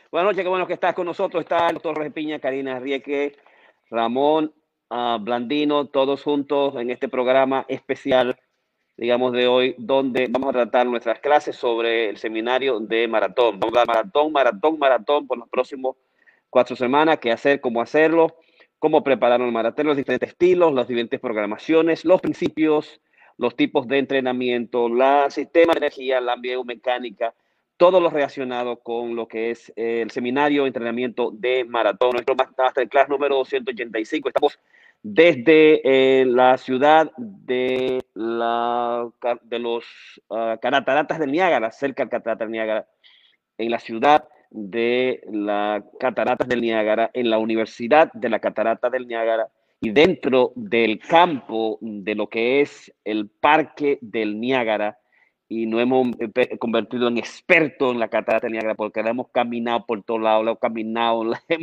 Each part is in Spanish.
Buenas noches, qué bueno que estás con nosotros. Está el doctor Jorge Piña, Karina Rieke, Ramón Blandino, todos juntos en este programa especial, digamos, de hoy, donde vamos a tratar nuestras clases sobre el seminario de maratón. Vamos a dar maratón por los próximos 4 semanas, qué hacer, cómo hacerlo, cómo preparar un maratón, los diferentes estilos, las diferentes programaciones, los principios, los tipos de entrenamiento, el sistema de energía, la biomecánica, todo lo relacionado con lo que es el seminario de entrenamiento de maratón. Nuestro masterclass número 285. Estamos desde la ciudad de los cataratas del Niágara, cerca del Cataratas del Niágara, en la ciudad de las Cataratas del Niágara, en la Universidad de la Catarata del Niágara y dentro del campo de lo que es el Parque del Niágara. Y nos hemos convertido en expertos en la Catarata del Niágara porque la hemos caminado por todos lados, la hemos caminado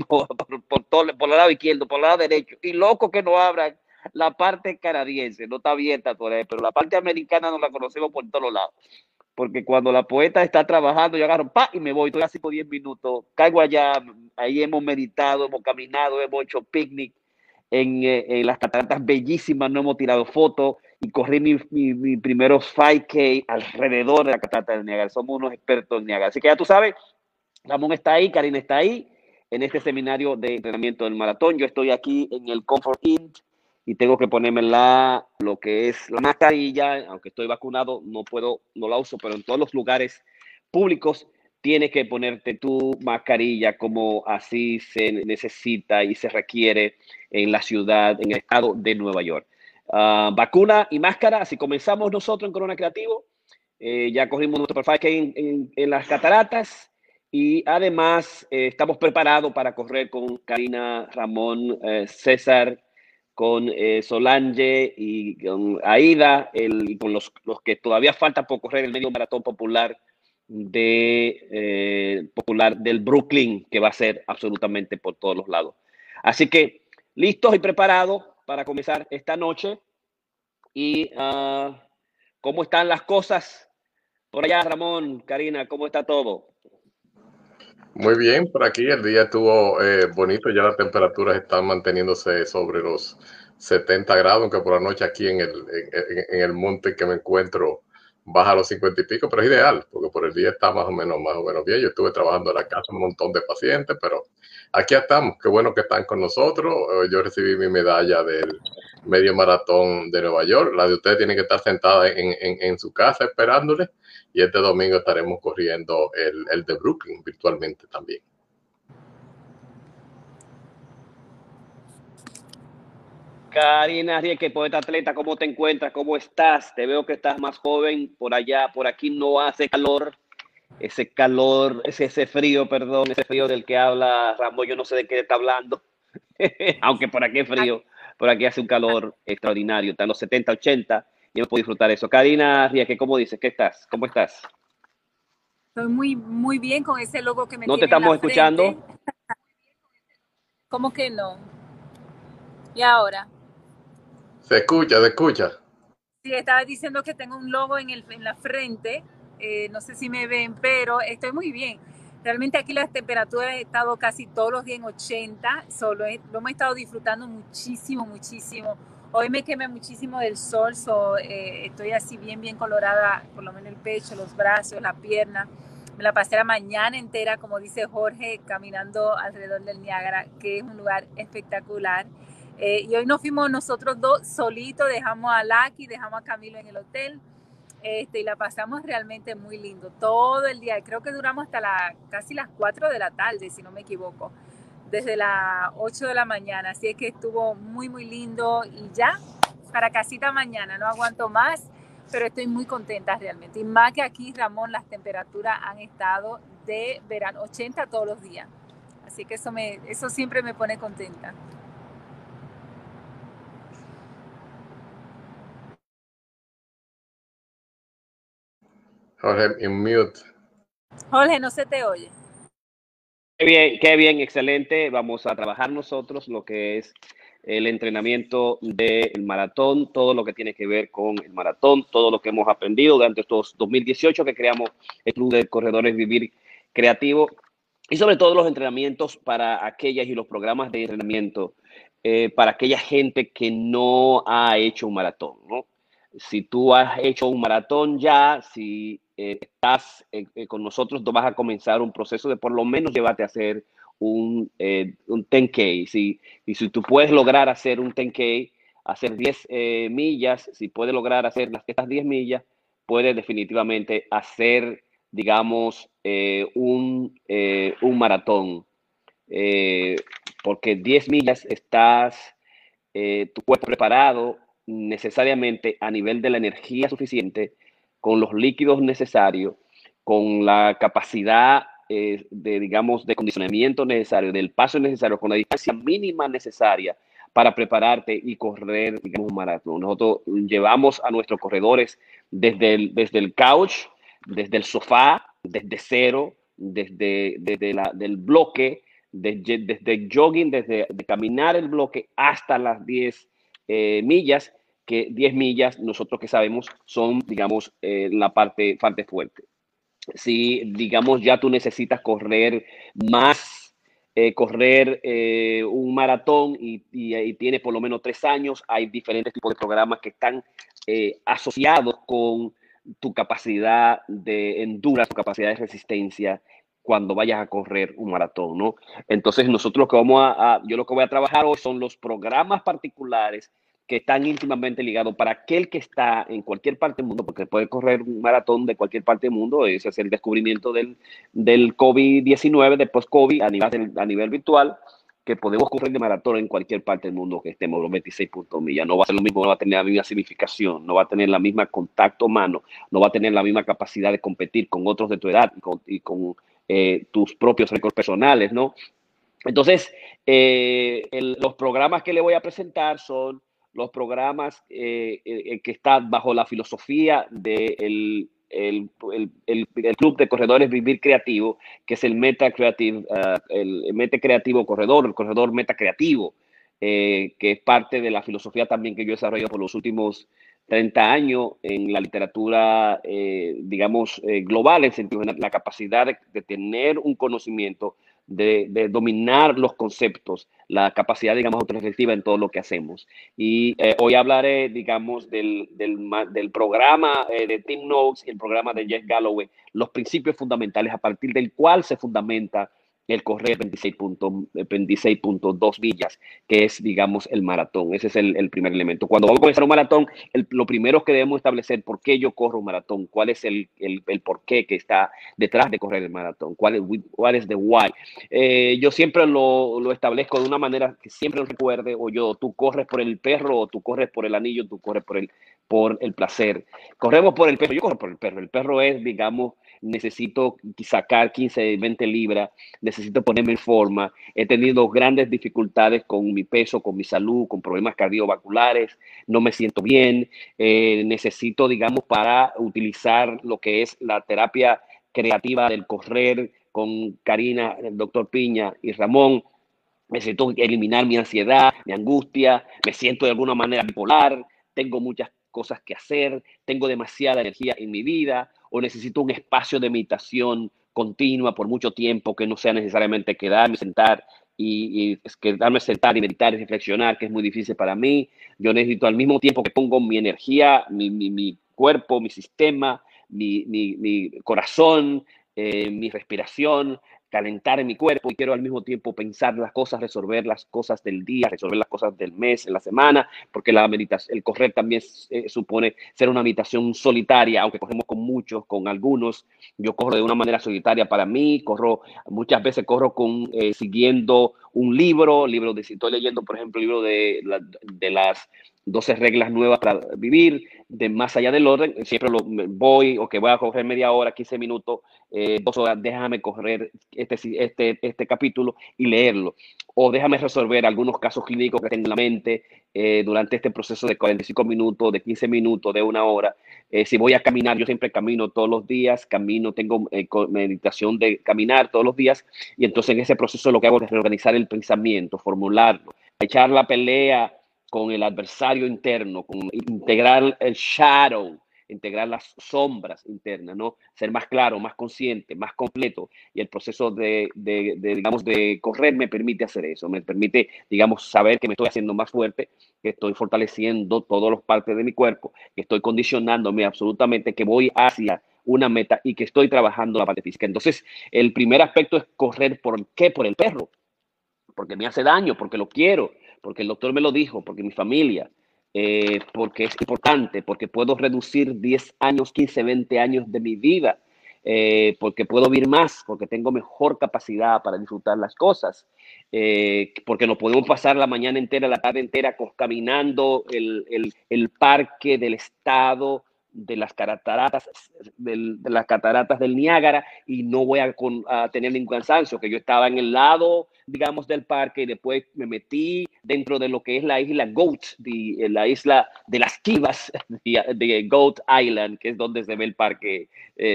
por el lado izquierdo, por el lado derecho. Y loco que no abran la parte canadiense, no está abierta todavía, pero la parte americana no la conocemos por todos lados. Porque cuando la poeta está trabajando, yo agarro, pa, y me voy, estoy así por 10 minutos, caigo allá, ahí hemos meditado, hemos caminado, hemos hecho picnic en las cataratas bellísimas, no hemos tirado fotos y corrí mi primeros 5K alrededor de la catarata del Niágara. Somos unos expertos en Niágara. Así que ya tú sabes, Ramón está ahí, Karina está ahí, en este seminario de entrenamiento del maratón. Yo estoy aquí en el Comfort Inn y tengo que ponerme lo que es la mascarilla, aunque estoy vacunado, no la uso, pero en todos los lugares públicos tienes que ponerte tu mascarilla como así se necesita y se requiere en la ciudad, en el estado de Nueva York. Vacuna y máscara, así comenzamos nosotros en Corona Creativo. Ya corrimos nuestro 5K en las cataratas y además estamos preparados para correr con Karina, Ramón, César, con Solange y con Aida, y con los que todavía faltan por correr el medio maratón popular del Brooklyn, que va a ser absolutamente por todos los lados. Así que listos y preparados para comenzar esta noche. Y ¿cómo están las cosas por allá, Ramón, Karina? ¿Cómo está todo? Muy bien, por aquí el día estuvo bonito, ya las temperaturas están manteniéndose sobre los 70 grados, aunque por la noche aquí en el monte que me encuentro baja a los 50 y pico, pero es ideal, porque por el día está más o menos bien. Yo estuve trabajando en la casa, un montón de pacientes, pero aquí estamos, qué bueno que están con nosotros. Yo recibí mi medalla del medio maratón de Nueva York, la de ustedes tiene que estar sentada en su casa esperándole. Y este domingo estaremos corriendo el de Brooklyn virtualmente también. Karina Rieke, poeta atleta, ¿cómo te encuentras? ¿Cómo estás? Te veo que estás más joven por allá, por aquí no hace calor, ese frío, perdón, ese frío del que habla Ramón, yo no sé de qué está hablando, aunque por aquí es frío, por aquí hace un calor extraordinario, está en los 70, 80, y no puedo disfrutar eso. Karina Rieke, ¿cómo dices? ¿Qué estás? ¿Cómo estás? Estoy muy bien con ese logo que me ¿No te tiene en la estamos frente. escuchando? ¿Cómo que no? ¿Y ahora? Se escucha, se escucha. Sí, estaba diciendo que tengo un logo en la frente. No sé si me ven, pero estoy muy bien. Realmente aquí las temperaturas han estado casi todos los días en 80. Lo hemos estado disfrutando muchísimo, muchísimo. Hoy me quemé muchísimo del sol, estoy así bien colorada, por lo menos el pecho, los brazos, la pierna. Me la pasé la mañana entera, como dice Jorge, caminando alrededor del Niágara, que es un lugar espectacular. Y hoy nos fuimos nosotros dos solitos, dejamos a Lucky, dejamos a Camilo en el hotel, y la pasamos realmente muy lindo todo el día. Creo que duramos hasta casi las 4 de la tarde, si no me equivoco, desde las 8 de la mañana. Así es que estuvo muy lindo y ya, para casita mañana, no aguanto más, pero estoy muy contenta realmente. Y más que aquí, Ramón, las temperaturas han estado de verano, 80 todos los días. Así que eso siempre me pone contenta. Jorge, en mute. Jorge, no se te oye. Qué bien, excelente. Vamos a trabajar nosotros lo que es el entrenamiento del maratón, todo lo que tiene que ver con el maratón, todo lo que hemos aprendido durante estos 2018 que creamos el Club de Corredores Vivir Creativo. y sobre todo los entrenamientos para aquellas y los programas de entrenamiento para aquella gente que no ha hecho un maratón, ¿no? Si tú has hecho un maratón ya, si estás con nosotros, tú vas a comenzar un proceso de por lo menos llevarte a hacer un 10K. Y si tú puedes lograr hacer un 10K, hacer 10 millas, si puedes lograr hacer estas 10 millas, puedes definitivamente hacer, digamos, un maratón. Porque 10 millas estás tu cuerpo preparado necesariamente a nivel de la energía suficiente, con los líquidos necesarios, con la capacidad digamos, de condicionamiento necesario, del paso necesario, con la distancia mínima necesaria para prepararte y correr, digamos, un maratón. Nosotros llevamos a nuestros corredores desde el couch, desde el sofá, desde cero, desde del bloque, desde jogging, desde de caminar el bloque hasta las 10 millas, que 10 millas nosotros que sabemos son, digamos, la parte fuerte. Si, digamos, ya tú necesitas correr más, correr un maratón y tienes por lo menos 3 años, hay diferentes tipos de programas que están asociados con tu capacidad de endurance, tu capacidad de resistencia cuando vayas a correr un maratón, ¿no? Entonces nosotros lo que yo lo que voy a trabajar hoy son los programas particulares que están íntimamente ligados para aquel que está en cualquier parte del mundo, porque puede correr un maratón de cualquier parte del mundo. Ese es el descubrimiento del COVID-19, de post-COVID a nivel virtual, que podemos correr de maratón en cualquier parte del mundo que estemos, los 26 puntos millas. No va a ser lo mismo, no va a tener la misma significación, no va a tener la misma contacto humano, no va a tener la misma capacidad de competir con otros de tu edad y con tus propios récords personales, ¿no? Entonces, los programas que le voy a presentar son los programas que están bajo la filosofía del el Club de Corredores Vivir Creativo, que es el Meta Creative, el Meta Creativo Corredor, el corredor Meta Creativo, que es parte de la filosofía también que yo he desarrollado por los últimos 30 años en la literatura, digamos, global, en sentido de la capacidad de tener un conocimiento, de dominar los conceptos, la capacidad, digamos, autoreflexiva en todo lo que hacemos. Y hoy hablaré, digamos, del programa de Tim Noakes y el programa de Jeff Galloway, los principios fundamentales a partir del cual se fundamenta el correr 26.2 millas, que es, digamos, el maratón. Ese es el primer elemento. Cuando vamos a comenzar un maratón, lo primero que debemos establecer, ¿por qué yo corro un maratón? ¿Cuál es el por qué que está detrás de correr el maratón? ¿Cuál es the why? Yo siempre lo establezco de una manera que siempre lo recuerde, tú corres por el perro, o tú corres por el anillo, tú corres por el placer. Corremos por el perro, yo corro por el perro. El perro es, digamos, necesito sacar 15, 20 libras, necesito ponerme en forma. He tenido grandes dificultades con mi peso, con mi salud, con problemas cardiovasculares, no me siento bien. Necesito, digamos, para utilizar lo que es la terapia creativa del correr con Karina, el doctor Piña y Ramón. Necesito eliminar mi ansiedad, mi angustia, me siento de alguna manera bipolar, tengo muchas cosas que hacer, tengo demasiada energía en mi vida, o necesito un espacio de meditación continua por mucho tiempo que no sea necesariamente quedarme, sentar y quedarme sentar y meditar y reflexionar, que es muy difícil para mí. Yo necesito al mismo tiempo que pongo mi energía, mi cuerpo, mi sistema, mi corazón, mi respiración, calentar en mi cuerpo, y quiero al mismo tiempo pensar las cosas, resolver las cosas del día, resolver las cosas del mes, en la semana, porque la meditación, el correr también supone ser una meditación solitaria, aunque corremos con muchos, con algunos. Yo corro de una manera solitaria para mí, muchas veces corro siguiendo un libro si estoy leyendo, por ejemplo, el libro de las 12 reglas nuevas para vivir, de Más allá del orden, siempre voy a correr media hora, 15 minutos, 2 horas, déjame correr este capítulo y leerlo. O déjame resolver algunos casos clínicos que tengo en la mente durante este proceso de 45 minutos, de 15 minutos, de 1 hora. Si voy a caminar, yo siempre camino todos los días, tengo meditación de caminar todos los días, y entonces en ese proceso lo que hago es reorganizar el pensamiento, formularlo, echar la pelea con el adversario interno, con integrar el shadow, integrar las sombras internas, ¿no? Ser más claro, más consciente, más completo. Y el proceso digamos, de correr me permite hacer eso, me permite, digamos, saber que me estoy haciendo más fuerte, que estoy fortaleciendo todas las partes de mi cuerpo, que estoy condicionándome absolutamente, que voy hacia una meta y que estoy trabajando la parte física. Entonces, el primer aspecto es correr. ¿Por qué? Por el perro, porque me hace daño, porque lo quiero, porque el doctor me lo dijo, porque mi familia, porque es importante, porque puedo reducir 10 años, 15, 20 años de mi vida, porque puedo vivir más, porque tengo mejor capacidad para disfrutar las cosas, porque nos podemos pasar la mañana entera, la tarde entera caminando el parque del estado, de las cataratas, de las cataratas del Niágara, y no voy a tener ningún cansancio, que yo estaba en el lado, digamos, del parque, y después me metí dentro de lo que es la isla Goat, la isla de las Kivas, de Goat Island, que es donde se ve el parque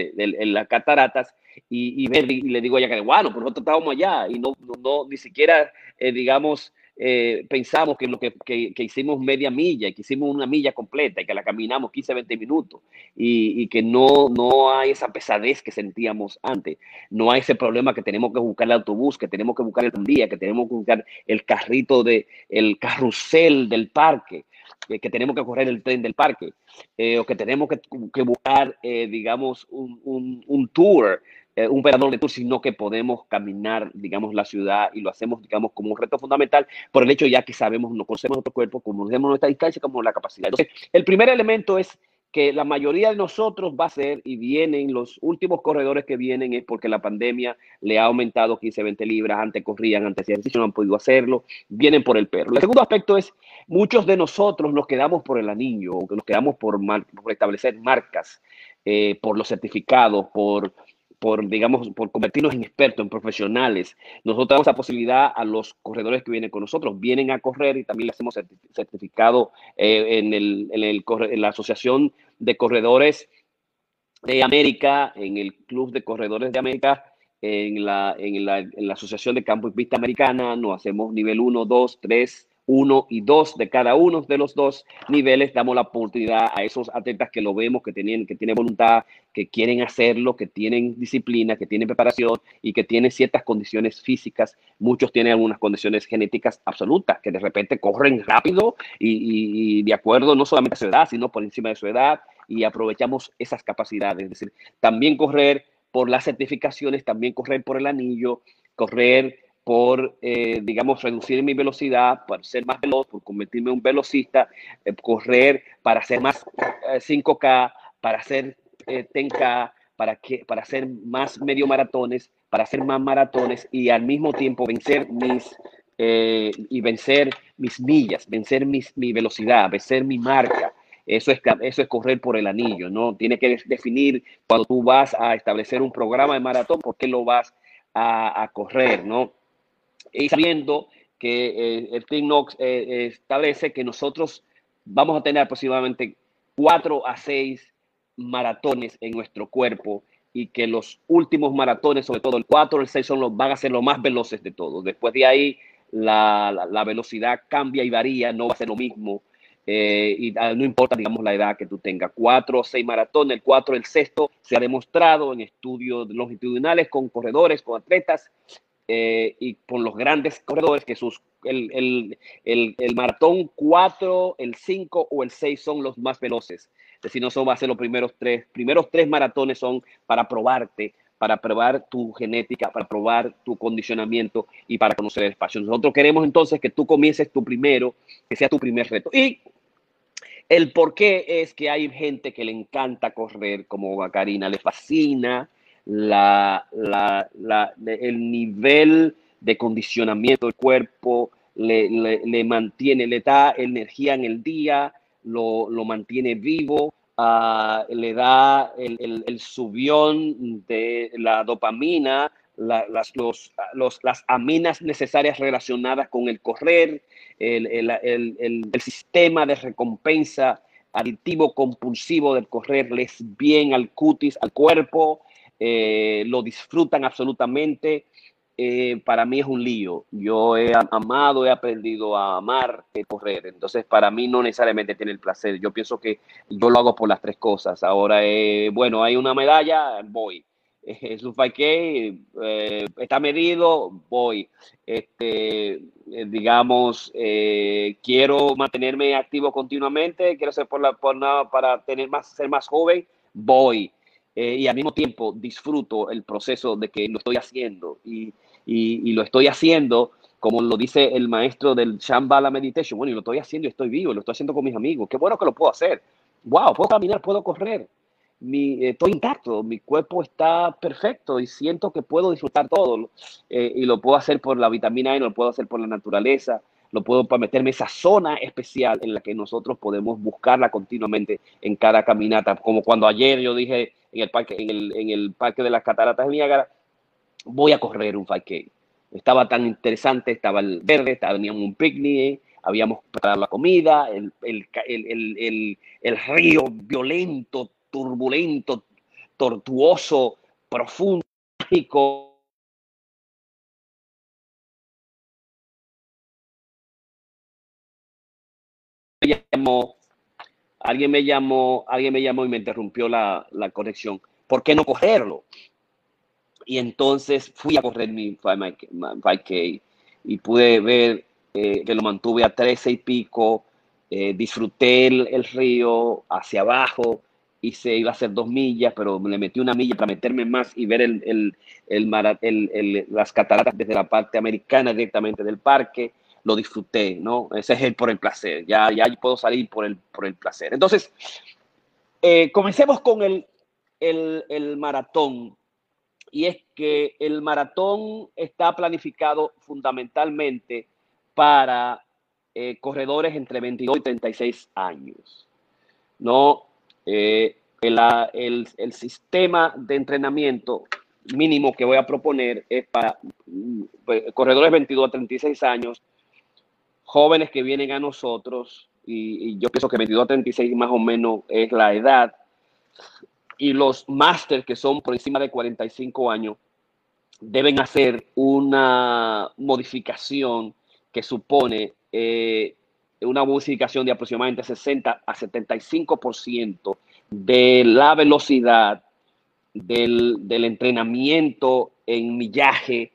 en las cataratas, y le digo a ella que, bueno, pues nosotros estábamos allá, y no ni siquiera, digamos, pensamos que hicimos media milla, y que hicimos una milla completa, y que la caminamos 15, 20 minutos, y que no hay esa pesadez que sentíamos antes, no hay ese problema que tenemos que buscar el autobús, que tenemos que buscar el tranvía, que tenemos que buscar el carrito, el carrusel del parque, que tenemos que correr el tren del parque, o que tenemos que buscar, digamos, un tour, un operador de tour, sino que podemos caminar, digamos, la ciudad, y lo hacemos, digamos, como un reto fundamental por el hecho ya que sabemos, nos conocemos nuestro cuerpo, conocemos nuestra distancia, como la capacidad. Entonces, el primer elemento es que la mayoría de nosotros va a ser, y vienen los últimos corredores que vienen, es porque la pandemia le ha aumentado 15, 20 libras, antes corrían, antes hacían ejercicio, no han podido hacerlo, vienen por el perro. El segundo aspecto es, muchos de nosotros nos quedamos por el anillo, o que nos quedamos por establecer marcas, por los certificados, digamos, por convertirnos en expertos, en profesionales. Nosotros damos la posibilidad a los corredores que vienen con nosotros, vienen a correr, y también le hacemos certificado en la Asociación de Corredores de América, en el Club de Corredores de América, en la Asociación de Campo y Pista Americana. Nos hacemos nivel 1, 2, 3, 1 y 2 de cada uno de los dos niveles. Damos la oportunidad a esos atletas que lo vemos, que tienen voluntad, que quieren hacerlo, que tienen disciplina, que tienen preparación y que tienen ciertas condiciones físicas. Muchos tienen algunas condiciones genéticas absolutas, que de repente corren rápido y de acuerdo no solamente a su edad, sino por encima de su edad, y aprovechamos esas capacidades. Es decir, también correr por las certificaciones, también correr por el anillo, correr por, digamos, reducir mi velocidad, para ser más veloz, por convertirme en un velocista, correr para hacer más 5K, para hacer 10K, para hacer más medio maratones, para hacer más maratones, y al mismo tiempo vencer mis millas, vencer mi velocidad, vencer mi marca. Eso es correr por el anillo, ¿no? Tienes que definir cuando tú vas a establecer un programa de maratón, por qué lo vas a correr, ¿no? Y sabiendo que el Team Knox establece que nosotros vamos a tener aproximadamente 4 a 6 maratones en nuestro cuerpo, y que los últimos maratones, sobre todo el 4 o el 6, van a ser los más veloces de todos. Después de ahí, la velocidad cambia y varía, no va a ser lo mismo. Y no importa, digamos, la edad que tú tengas. 4 o 6 maratones, el 4, el 6 se ha demostrado en estudios longitudinales con corredores, con atletas, y con los grandes corredores, que el maratón 4, el 5 o el 6 son los más veloces. Es decir, no son, va a ser los primeros tres maratones son para probarte, para probar tu genética, para probar tu condicionamiento y para conocer el espacio. Nosotros queremos entonces que tú comiences tu primero, que sea tu primer reto. Y el por qué es que hay gente que le encanta correr, como a Karina le fascina el nivel de condicionamiento del cuerpo, le mantiene, le da energía en el día, lo mantiene vivo, le da el subión de la dopamina, las aminas necesarias relacionadas con el correr, el sistema de recompensa aditivo compulsivo del correr les bien al cutis, al cuerpo, lo disfrutan absolutamente. para mí es un lío. Yo he amado, he aprendido a amar correr. Entonces, para mí no necesariamente tiene el placer. Yo pienso que yo lo hago por las tres cosas. Ahora, bueno, hay una medalla, voy. Es un 5K, está medido, voy. Digamos, quiero mantenerme activo continuamente, quiero ser para ser más joven, voy. Y al mismo tiempo disfruto el proceso de que lo estoy haciendo y lo estoy haciendo como lo dice el maestro del Shambhala Meditation. Bueno, y lo estoy haciendo y estoy vivo, lo estoy haciendo con mis amigos. Qué bueno que lo puedo hacer. Wow, puedo caminar, puedo correr. Estoy intacto, mi cuerpo está perfecto y siento que puedo disfrutar todo. Y lo puedo hacer por la vitamina E, lo puedo hacer por la naturaleza, lo puedo para meterme esa zona especial en la que nosotros podemos buscarla continuamente en cada caminata. Como cuando ayer yo dije en el parque de las Cataratas de Niágara, voy a correr un 5K. Estaba tan interesante, estaba el verde, teníamos un picnic, habíamos preparado la comida, el río violento, turbulento, tortuoso, profundo, mágico. Alguien me llamó y me interrumpió la conexión. ¿Por qué no correrlo? Y entonces fui a correr mi 5K y pude ver que lo mantuve a 13 y pico, disfruté el río hacia abajo, iba a hacer 2 millas, pero le metí una milla para meterme más y ver las cataratas desde la parte americana directamente del parque. Lo disfruté, ¿no? Ese es por el placer, ya puedo salir por el placer. Entonces, comencemos con el maratón. Y es que el maratón está planificado fundamentalmente para corredores entre 22 y 36 años, ¿no? El sistema de entrenamiento mínimo que voy a proponer es para corredores 22 a 36 años, jóvenes que vienen a nosotros, y yo pienso que 22 a 36 más o menos es la edad, y los máster que son por encima de 45 años, deben hacer una modificación que supone una modificación de aproximadamente 60 a 75% de la velocidad del entrenamiento en millaje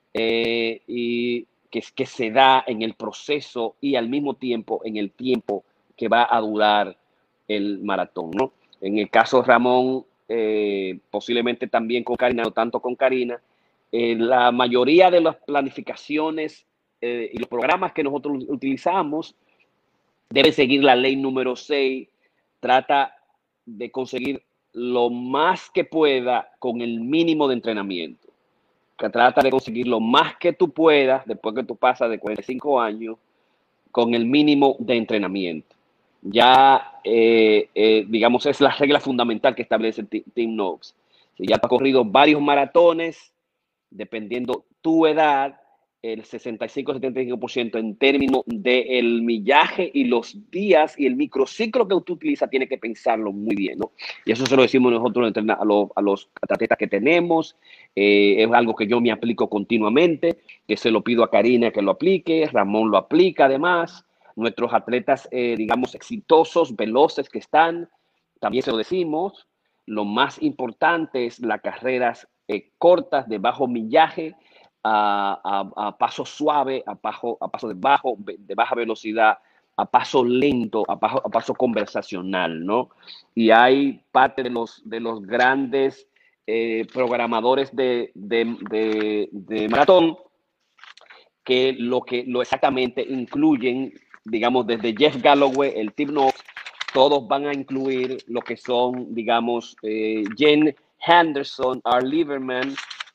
y que se da en el proceso y al mismo tiempo en el tiempo que va a durar el maratón, ¿no? En el caso de Ramón, posiblemente también con Karina, no tanto con Karina, la mayoría de las planificaciones y los programas que nosotros utilizamos deben seguir la ley número 6. Trata de conseguir lo más que pueda con el mínimo de entrenamiento. Que trata de conseguir lo más que tú puedas después que tú pasas de 45 años con el mínimo de entrenamiento. Ya, digamos, es la regla fundamental que establece Tim Noakes. Si ya has corrido varios maratones, dependiendo tu edad, el 65-75% en términos del millaje y los días y el microciclo que tú utilizas, tiene que pensarlo muy bien, ¿no? Y eso se lo decimos nosotros a los atletas que tenemos. Es algo que yo me aplico continuamente, que se lo pido a Karina que lo aplique, Ramón lo aplica además. Nuestros atletas, digamos, exitosos, veloces que están, también se lo decimos. Lo más importante es las carreras cortas, de bajo millaje, a paso suave, a paso de baja velocidad, a paso lento, a paso conversacional, ¿no? Y hay parte de los grandes programadores de maratón que lo exactamente incluyen, digamos, desde Jeff Galloway, el Tim Noakes, todos van a incluir lo que son, digamos, Jen Henderson, R. Lieberman,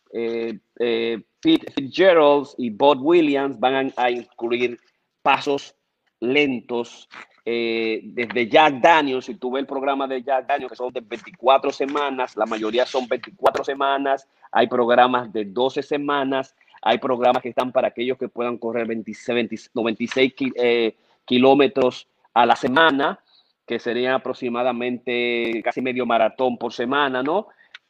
Pete Fitzgerald y Bob Williams van a incluir pasos lentos. Desde Jack Daniels, si tú ves el programa de Jack Daniels, que son de 24 semanas, la mayoría son 24 semanas, hay programas de 12 semanas, hay programas que están para aquellos que puedan correr 96 kilómetros a la semana, que serían aproximadamente casi medio maratón por semana, ¿no?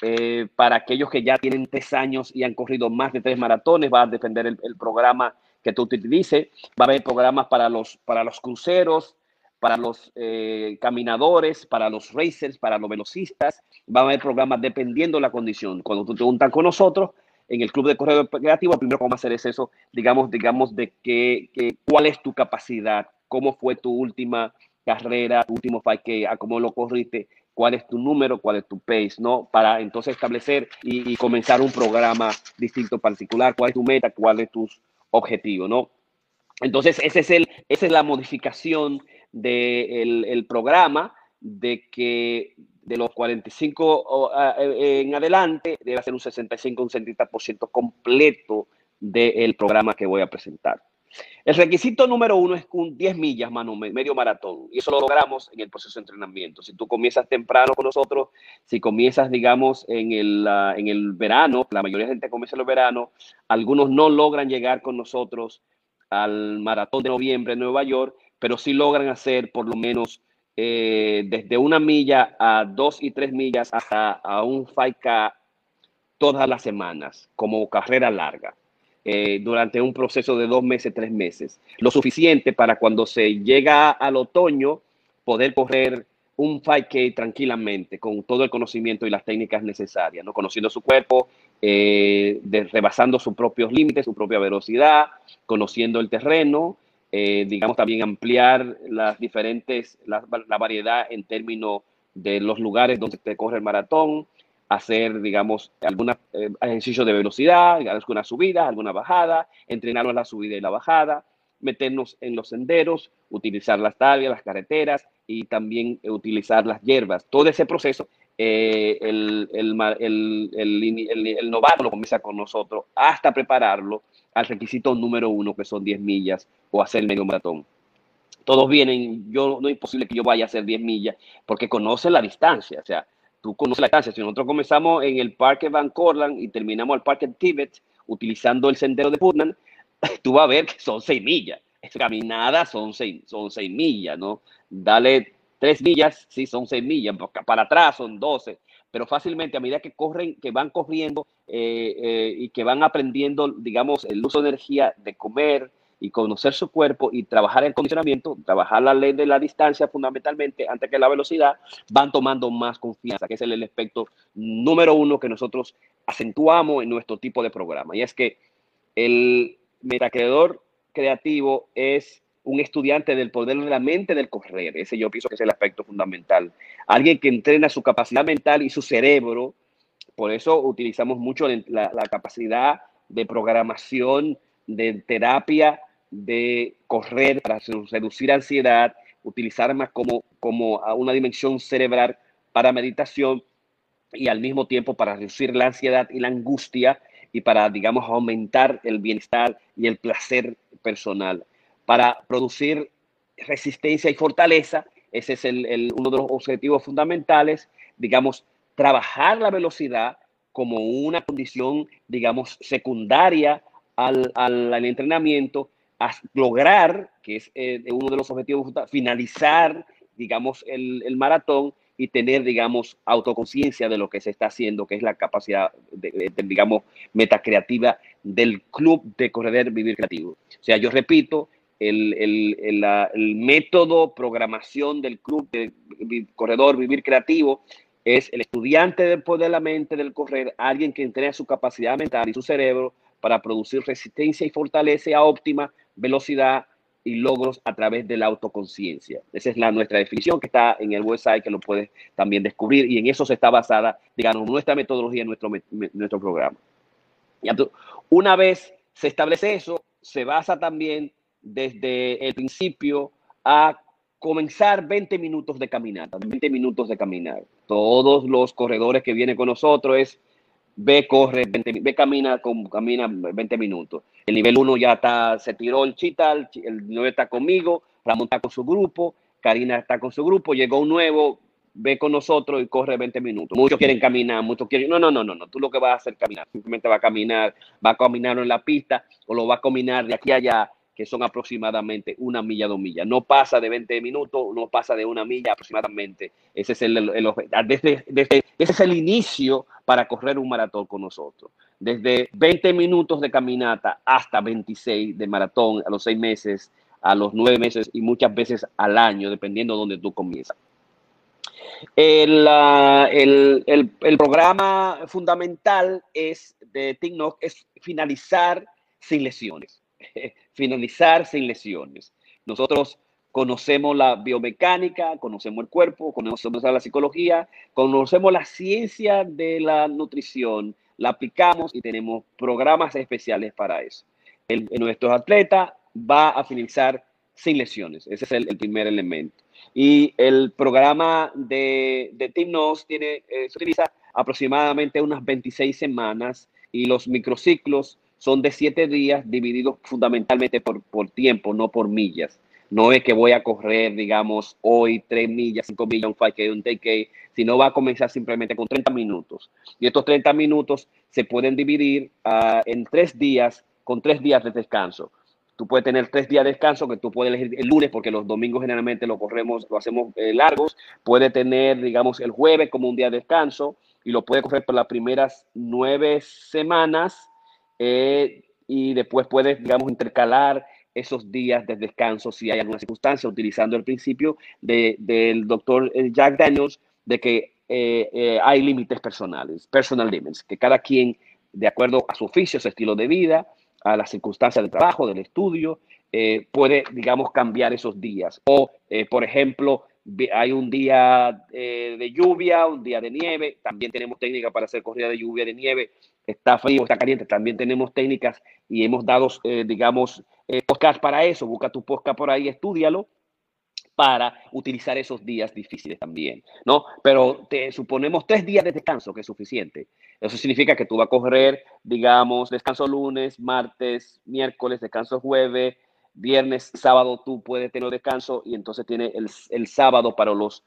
Para aquellos que ya tienen 3 años y han corrido más de 3 maratones, va a depender el programa que tú utilices. Va a haber programas para los cruceros, para los caminadores, para los racers, para los velocistas. Va a haber programas dependiendo de la condición. Cuando tú te juntas con nosotros en el Club de Corredor Creativo, lo primero que vamos a hacer es eso, digamos de cuál es tu capacidad, cómo fue tu última carrera, tu último 5K, a cómo lo corriste, cuál es tu número, cuál es tu pace, ¿no? Para entonces establecer y comenzar un programa distinto particular, cuál es tu meta, cuáles tus objetivos, ¿no? Entonces, esa es la modificación del programa, de que de los 45 en adelante debe ser un 65, un 70% completo del programa que voy a presentar. El requisito número 1 es un 10 millas, medio maratón. Y eso lo logramos en el proceso de entrenamiento. Si tú comienzas temprano con nosotros, si comienzas, digamos, en el verano, la mayoría de gente comienza en el verano, algunos no logran llegar con nosotros al maratón de noviembre en Nueva York, pero sí logran hacer por lo menos desde 1 milla a 2 y 3 millas hasta a un 5K todas las semanas como carrera larga. Durante un proceso de 2 meses, 3 meses. Lo suficiente para cuando se llega al otoño poder correr un 5K tranquilamente con todo el conocimiento y las técnicas necesarias, ¿no? Conociendo su cuerpo, rebasando sus propios límites, su propia velocidad, conociendo el terreno, digamos también ampliar la variedad en términos de los lugares donde se corre el maratón, hacer, digamos, algunos ejercicios de velocidad, algunas subidas, alguna bajada, entrenarnos en la subida y la bajada, meternos en los senderos, utilizar las tablas, las carreteras y también utilizar las hierbas. Todo ese proceso, el novato lo comienza con nosotros hasta prepararlo al requisito número 1, que son 10 millas o hacer medio maratón. Todos vienen, no es posible que yo vaya a hacer 10 millas porque conocen la distancia, o sea, tú conoces la distancia. Si nosotros comenzamos en el Parque Van Cortlandt y terminamos al Parque Tibet utilizando el sendero de Putnam, tú vas a ver que son 6 millas. Esa caminada son 6 millas, ¿no? Dale 3 millas, sí, son 6 millas. Para atrás son 12. Pero fácilmente a medida que van corriendo y que van aprendiendo, digamos, el uso de energía de comer y conocer su cuerpo y trabajar el condicionamiento, trabajar la ley de la distancia fundamentalmente antes que la velocidad, van tomando más confianza, que es el aspecto número 1 que nosotros acentuamos en nuestro tipo de programa. Y es que el metacreador creativo es un estudiante del poder de la mente del correr. Ese yo pienso que es el aspecto fundamental. Alguien que entrena su capacidad mental y su cerebro. Por eso utilizamos mucho la capacidad de programación, de terapia, de correr para reducir ansiedad, utilizar más como una dimensión cerebral para meditación y al mismo tiempo para reducir la ansiedad y la angustia y para, digamos, aumentar el bienestar y el placer personal. Para producir resistencia y fortaleza, ese es uno de los objetivos fundamentales, digamos, trabajar la velocidad como una condición, digamos, secundaria al entrenamiento, a lograr, que es uno de los objetivos, finalizar, digamos, el maratón y tener, digamos, autoconciencia de lo que se está haciendo, que es la capacidad, digamos, metacreativa del Club de Corredor Vivir Creativo. O sea, yo repito, el método programación del Club de Corredor Vivir Creativo es el estudiante del poder de la mente del correr, alguien que entrena su capacidad mental y su cerebro para producir resistencia y fortaleza a óptima velocidad y logros a través de la autoconciencia. Esa es nuestra definición que está en el website, que lo puedes también descubrir, y en eso se está basada, digamos, nuestra metodología, nuestro programa. Una vez se establece eso, se basa también desde el principio a comenzar 20 minutos de caminata, 20 minutos de caminar. Todos los corredores que vienen con nosotros camina 20 minutos. El nivel 1 ya se tiró el chita, el 9 está conmigo, Ramón está con su grupo, Karina está con su grupo, llegó un nuevo, ve con nosotros y corre 20 minutos. Muchos quieren caminar, muchos quieren... No. Tú lo que vas a hacer es caminar. Simplemente va a caminar en la pista o lo va a caminar de aquí a allá que son aproximadamente 1 milla, 2 millas. No pasa de 20 minutos, no pasa de 1 milla aproximadamente. Ese es ese es el inicio para correr un maratón con nosotros. Desde 20 minutos de caminata hasta 26 de maratón a los 6 meses, a los 9 meses y muchas veces al año, dependiendo de donde tú comienzas. El programa fundamental de TICNOC es finalizar sin lesiones. Finalizar sin lesiones. Nosotros conocemos la biomecánica, conocemos el cuerpo, conocemos la psicología, conocemos la ciencia de la nutrición, la aplicamos y tenemos programas especiales para eso. Nuestro atleta va a finalizar sin lesiones. Ese es el primer elemento. Y el programa de TICNOC se utiliza aproximadamente unas 26 semanas y los microciclos son de 7 días divididos fundamentalmente por tiempo, no por millas. No es que voy a correr, digamos, hoy 3 millas, 5 millas, un 5K, un 10K, sino va a comenzar simplemente con 30 minutos. Y estos 30 minutos se pueden dividir en 3 días, con 3 días de descanso. Tú puedes tener 3 días de descanso que tú puedes elegir el lunes, porque los domingos generalmente lo hacemos largos. Puede tener, digamos, el jueves como un día de descanso y lo puede correr por las primeras 9 semanas y después puedes, digamos, intercalar esos días de descanso si hay alguna circunstancia, utilizando el principio del doctor Jack Daniels de que hay límites personales, personal limits, que cada quien, de acuerdo a su oficio, su estilo de vida, a las circunstancias del trabajo, del estudio, puede, digamos, cambiar esos días. O, por ejemplo, hay un día de lluvia, un día de nieve, también tenemos técnicas para hacer corrida de lluvia, de nieve, está frío, está caliente, también tenemos técnicas y hemos dado, digamos, podcast para eso. Busca tu podcast por ahí, estúdialo para utilizar esos días difíciles también, ¿no? Pero suponemos 3 días de descanso, que es suficiente. Eso significa que tú vas a correr, digamos, descanso lunes, martes, miércoles, descanso jueves, viernes, sábado tú puedes tener descanso y entonces tiene el sábado para los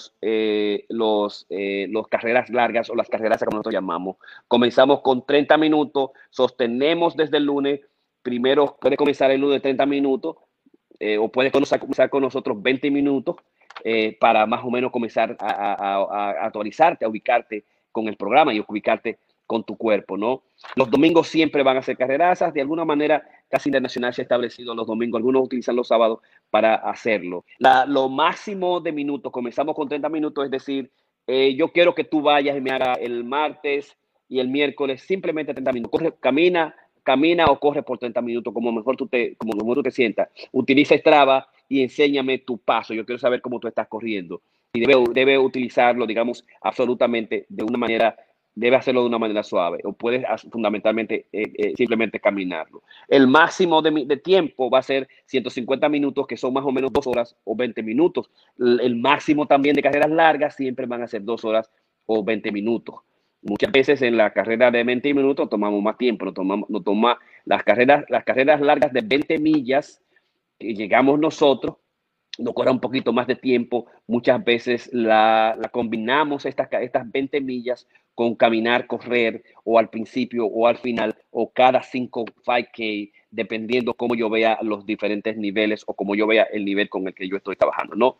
carreras largas o las carreras como nosotros llamamos. Comenzamos con 30 minutos, sostenemos desde el lunes, primero puede comenzar el lunes 30 minutos, o puedes comenzar con nosotros 20 minutos para más o menos comenzar a actualizarte, a ubicarte con el programa y ubicarte con tu cuerpo, ¿no? Los domingos siempre van a ser carrerazas. De alguna manera, casi internacional se ha establecido los domingos. Algunos utilizan los sábados para hacerlo. Lo máximo de minutos, comenzamos con 30 minutos, es decir, yo quiero que tú vayas y me hagas el martes y el miércoles simplemente 30 minutos. Corre, camina o corre por 30 minutos, como mejor tú te sientas. Utiliza Strava y enséñame tu paso. Yo quiero saber cómo tú estás corriendo. Y debe utilizarlo, digamos, absolutamente de una manera, debe hacerlo de una manera suave. O puedes fundamentalmente simplemente caminarlo. El máximo de tiempo va a ser 150 minutos, que son más o menos 2 horas o 20 minutos. El máximo también de carreras largas siempre van a ser 2 horas o 20 minutos. Muchas veces en la carrera de 20 minutos tomamos más tiempo, nos toma las carreras largas de 20 millas que llegamos nosotros, nos corre un poquito más de tiempo. Muchas veces la combinamos estas 20 millas con caminar, correr, o al principio o al final, o cada 5K, dependiendo cómo yo vea los diferentes niveles o cómo yo vea el nivel con el que yo estoy trabajando, ¿no?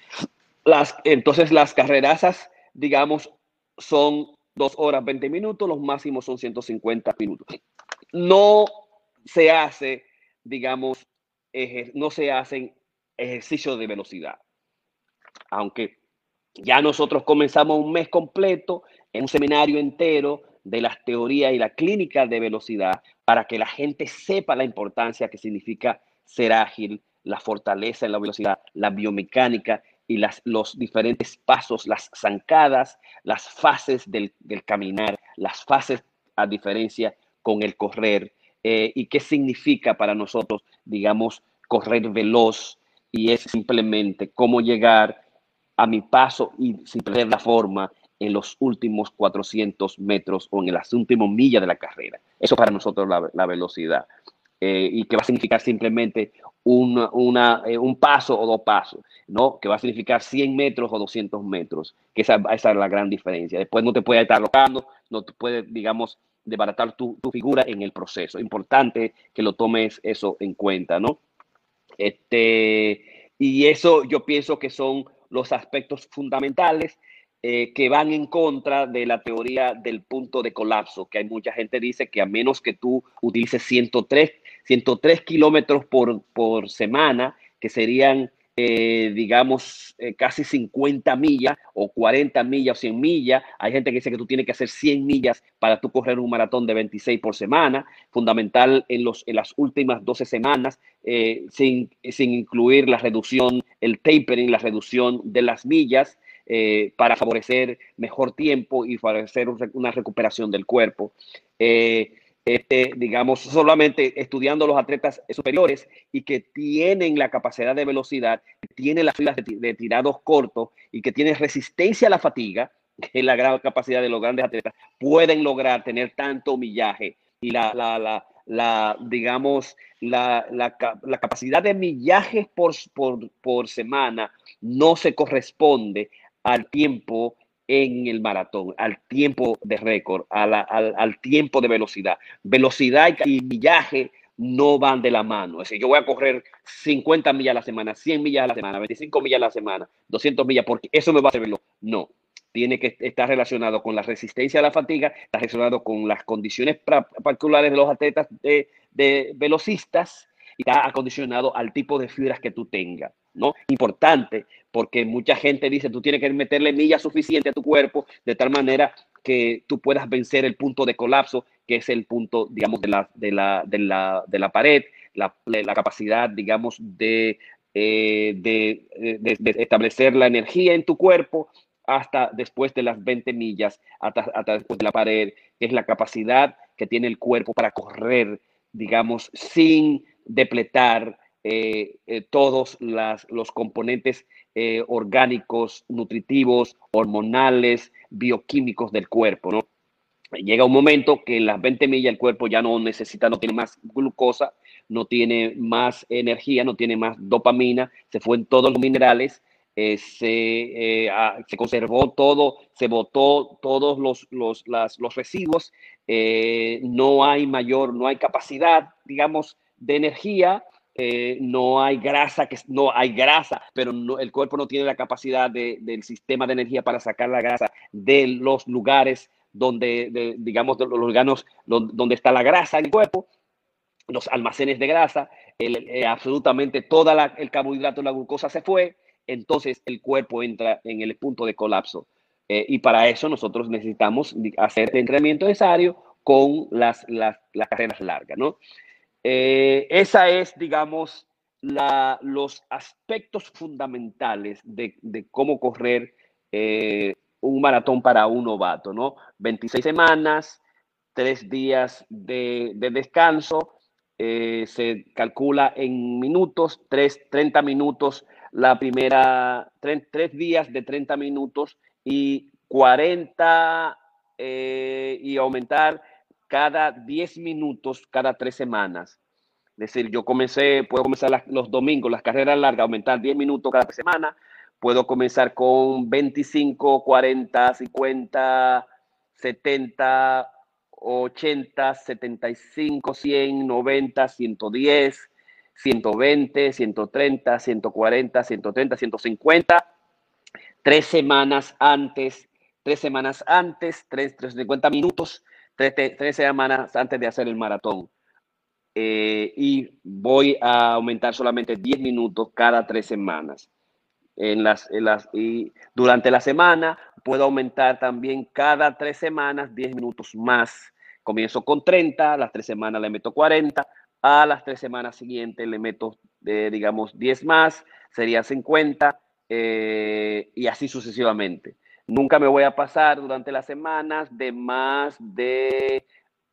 Entonces las carrerazas, digamos, son 2 horas 20 minutos, los máximos son 150 minutos. No se hace, digamos, no se hacen ejercicios de velocidad. Aunque ya nosotros comenzamos un mes completo en un seminario entero de las teorías y la clínica de velocidad para que la gente sepa la importancia que significa ser ágil, la fortaleza en la velocidad, la biomecánica y los diferentes pasos, las zancadas, las fases del caminar, las fases a diferencia con el correr, y qué significa para nosotros, digamos, correr veloz, y es simplemente cómo llegar a mi paso y sin perder la forma en los últimos 400 metros o en las últimas millas de la carrera. Eso para nosotros la velocidad. Y que va a significar simplemente un paso o 2 pasos, ¿no? Que va a significar 100 metros o 200 metros, que esa es la gran diferencia. Después no te puede estar locando, no te puede, digamos, de baratar tu figura en el proceso. Importante que lo tomes eso en cuenta, ¿no? Y eso yo pienso que son los aspectos fundamentales que van en contra de la teoría del punto de colapso, que hay mucha gente que dice que a menos que tú utilices 103 kilómetros por semana, que serían, digamos, casi 50 millas o 40 millas o 100 millas. Hay gente que dice que tú tienes que hacer 100 millas para tú correr un maratón de 26 por semana, fundamental en las últimas 12 semanas, sin incluir la reducción, el tapering, la reducción de las millas, para favorecer mejor tiempo y favorecer una recuperación del cuerpo. Digamos, solamente estudiando los atletas superiores y que tienen la capacidad de velocidad, que tienen las filas de tirados cortos y que tienen resistencia a la fatiga, que es la gran capacidad de los grandes atletas, pueden lograr tener tanto millaje y digamos, la capacidad de millaje por semana no se corresponde al tiempo en el maratón, al tiempo de récord, al tiempo de velocidad. Velocidad y millaje no van de la mano. Es decir, yo voy a correr 50 millas a la semana, 100 millas a la semana, 25 millas a la semana, 200 millas, porque eso me va a hacer veloz. No, tiene que estar relacionado con la resistencia a la fatiga, está relacionado con las condiciones particulares de los atletas de velocistas y está acondicionado al tipo de fibras que tú tengas, ¿no? Importante, porque mucha gente dice, tú tienes que meterle millas suficiente a tu cuerpo de tal manera que tú puedas vencer el punto de colapso, que es el punto, digamos, de la pared, la capacidad, digamos, de establecer la energía en tu cuerpo hasta después de las 20 millas, hasta después de la pared, que es la capacidad que tiene el cuerpo para correr, digamos, sin depletar todos los componentes orgánicos, nutritivos, hormonales, bioquímicos del cuerpo, ¿no? Llega un momento que en las 20 millas el cuerpo ya no necesita, no tiene más glucosa, no tiene más energía, no tiene más dopamina, se fue en todos los minerales, se conservó todo, se botó todos los residuos, no hay capacidad, digamos, de energía, no hay grasa, pero el cuerpo no tiene la capacidad del sistema de energía para sacar la grasa de los lugares digamos, de los órganos donde está la grasa en el cuerpo, los almacenes de grasa, absolutamente todo el carbohidrato, la glucosa se fue, entonces el cuerpo entra en el punto de colapso. Y para eso nosotros necesitamos hacer el entrenamiento necesario con las carreras largas, ¿no? Esa es, digamos, los aspectos fundamentales de cómo correr un maratón para un novato, ¿no? 26 semanas, 3 días de descanso, se calcula en minutos, 30 minutos la primera, 3 días de 30 minutos y 40 y aumentar cada 10 minutos cada 3 semanas. Es decir, puedo comenzar los domingos, las carreras largas, aumentar 10 minutos cada semana. Puedo comenzar con 25, 40, 50, 70, 80, 75, 100, 90, 110, 120, 130, 140, 130, 150. 3 semanas antes, 50 minutos, 3 semanas antes de hacer el maratón. Y voy a aumentar solamente 10 minutos cada 3 semanas. Y durante la semana puedo aumentar también cada 3 semanas 10 minutos más. Comienzo con 30, a las 3 semanas le meto 40, a las 3 semanas siguientes le meto, digamos, 10 más, sería 50, y así sucesivamente. Nunca me voy a pasar durante las semanas de más de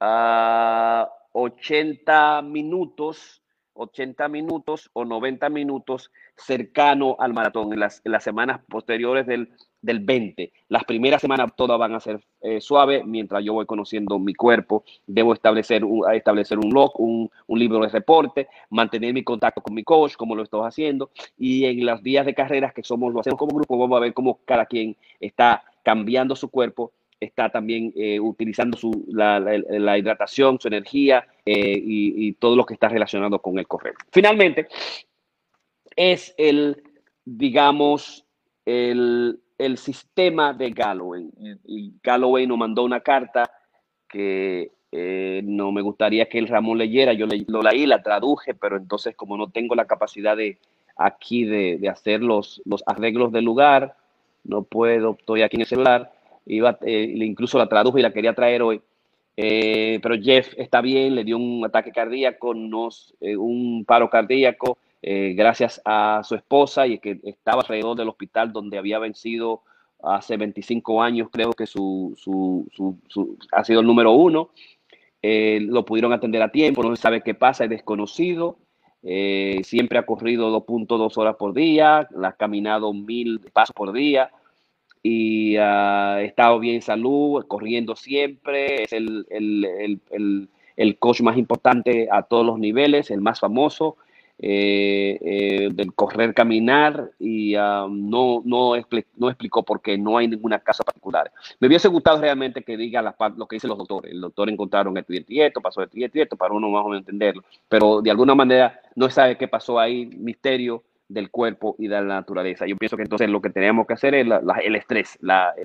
80 minutos o 90 minutos cercano al maratón en las semanas posteriores del 20. Las primeras semanas todas van a ser suaves mientras yo voy conociendo mi cuerpo. Debo establecer un log, un libro de reporte, mantener mi contacto con mi coach, como lo estoy haciendo, y en los días de carreras que lo hacemos como grupo, vamos a ver cómo cada quien está cambiando su cuerpo está también utilizando la hidratación, su energía y todo lo que está relacionado con el correr. Finalmente, es digamos, el sistema de Galloway. Y Galloway nos mandó una carta que no me gustaría que el Ramón leyera. Yo lo leí, la traduje, pero entonces como no tengo la capacidad de hacer los arreglos del lugar, no puedo, estoy aquí en el celular, incluso la traduje y la quería traer hoy. Pero Jeff está bien, le dio un ataque cardíaco, un paro cardíaco, gracias a su esposa, y que estaba alrededor del hospital donde había vencido hace 25 años, creo que ha sido el número 1. Lo pudieron atender a tiempo, no se sabe qué pasa, es desconocido. Siempre ha corrido 2.2 horas por día, ha caminado 1000 pasos por día y ha estado bien en salud, corriendo siempre. Es el coach más importante a todos los niveles, el más famoso del correr, caminar, y no explicó por qué, no hay ninguna causa particular. Me hubiese gustado realmente que diga lo que dicen los doctores. El doctor encontraron esto y esto, pasó esto y esto, para uno más o menos entenderlo, pero de alguna manera no sabe qué pasó ahí, misterio del cuerpo y de la naturaleza. Yo pienso que entonces lo que tenemos que hacer es el estrés,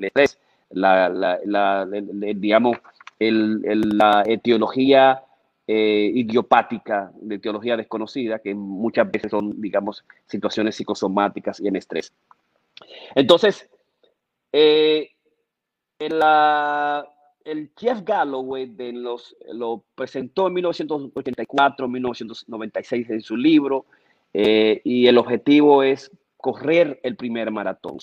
digamos, la etiología idiopática, de etiología desconocida, que muchas veces son, digamos, situaciones psicosomáticas y en estrés. Entonces, el Jeff Galloway lo presentó en 1984, 1996 en su libro, y el objetivo es correr el primer maratón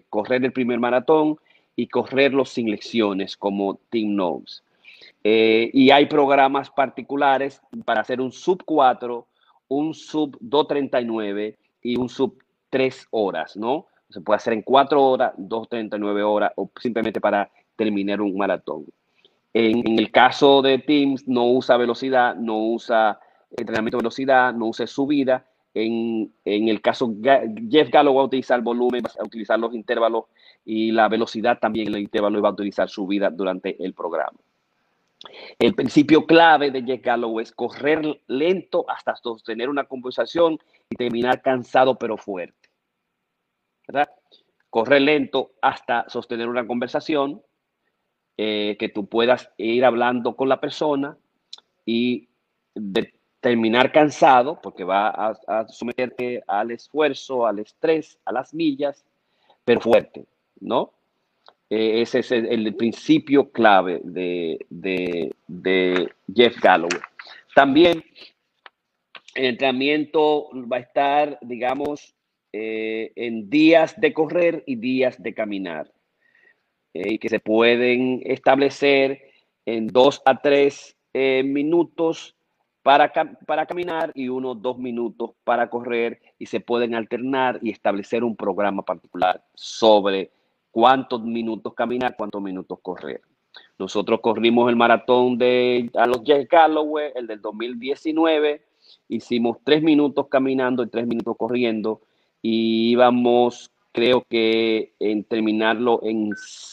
y correrlo sin lecciones, como Tim Knowles. Y hay programas particulares para hacer un sub 4, un sub 2:39 y un sub 3 horas, ¿no? Se puede hacer en 4 horas, 2:39 horas, o simplemente para terminar un maratón. En el caso de Teams, no usa velocidad, no usa entrenamiento de velocidad, no usa subida. En el caso, Jeff Galloway va a utilizar volumen, va a utilizar los intervalos, y la velocidad también en el intervalo, y va a utilizar subida durante el programa. El principio clave de Jeff Galloway es correr lento hasta sostener una conversación y terminar cansado pero fuerte, ¿verdad? Correr lento hasta sostener una conversación, que tú puedas ir hablando con la persona y terminar cansado, porque va a someterte al esfuerzo, al estrés, a las millas, pero fuerte, ¿no? Ese es el principio clave de Jeff Galloway. También el entrenamiento va a estar, digamos, en días de correr y días de caminar, que se pueden establecer en 2 a 3 minutos para caminar y 1 o 2 minutos para correr, y se pueden alternar y establecer un programa particular sobre cuántos minutos caminar, cuántos minutos correr. Nosotros corrimos el maratón a los Jeff Galloway, el del 2019. Hicimos 3 minutos caminando y 3 minutos corriendo, y íbamos, creo que, en terminarlo en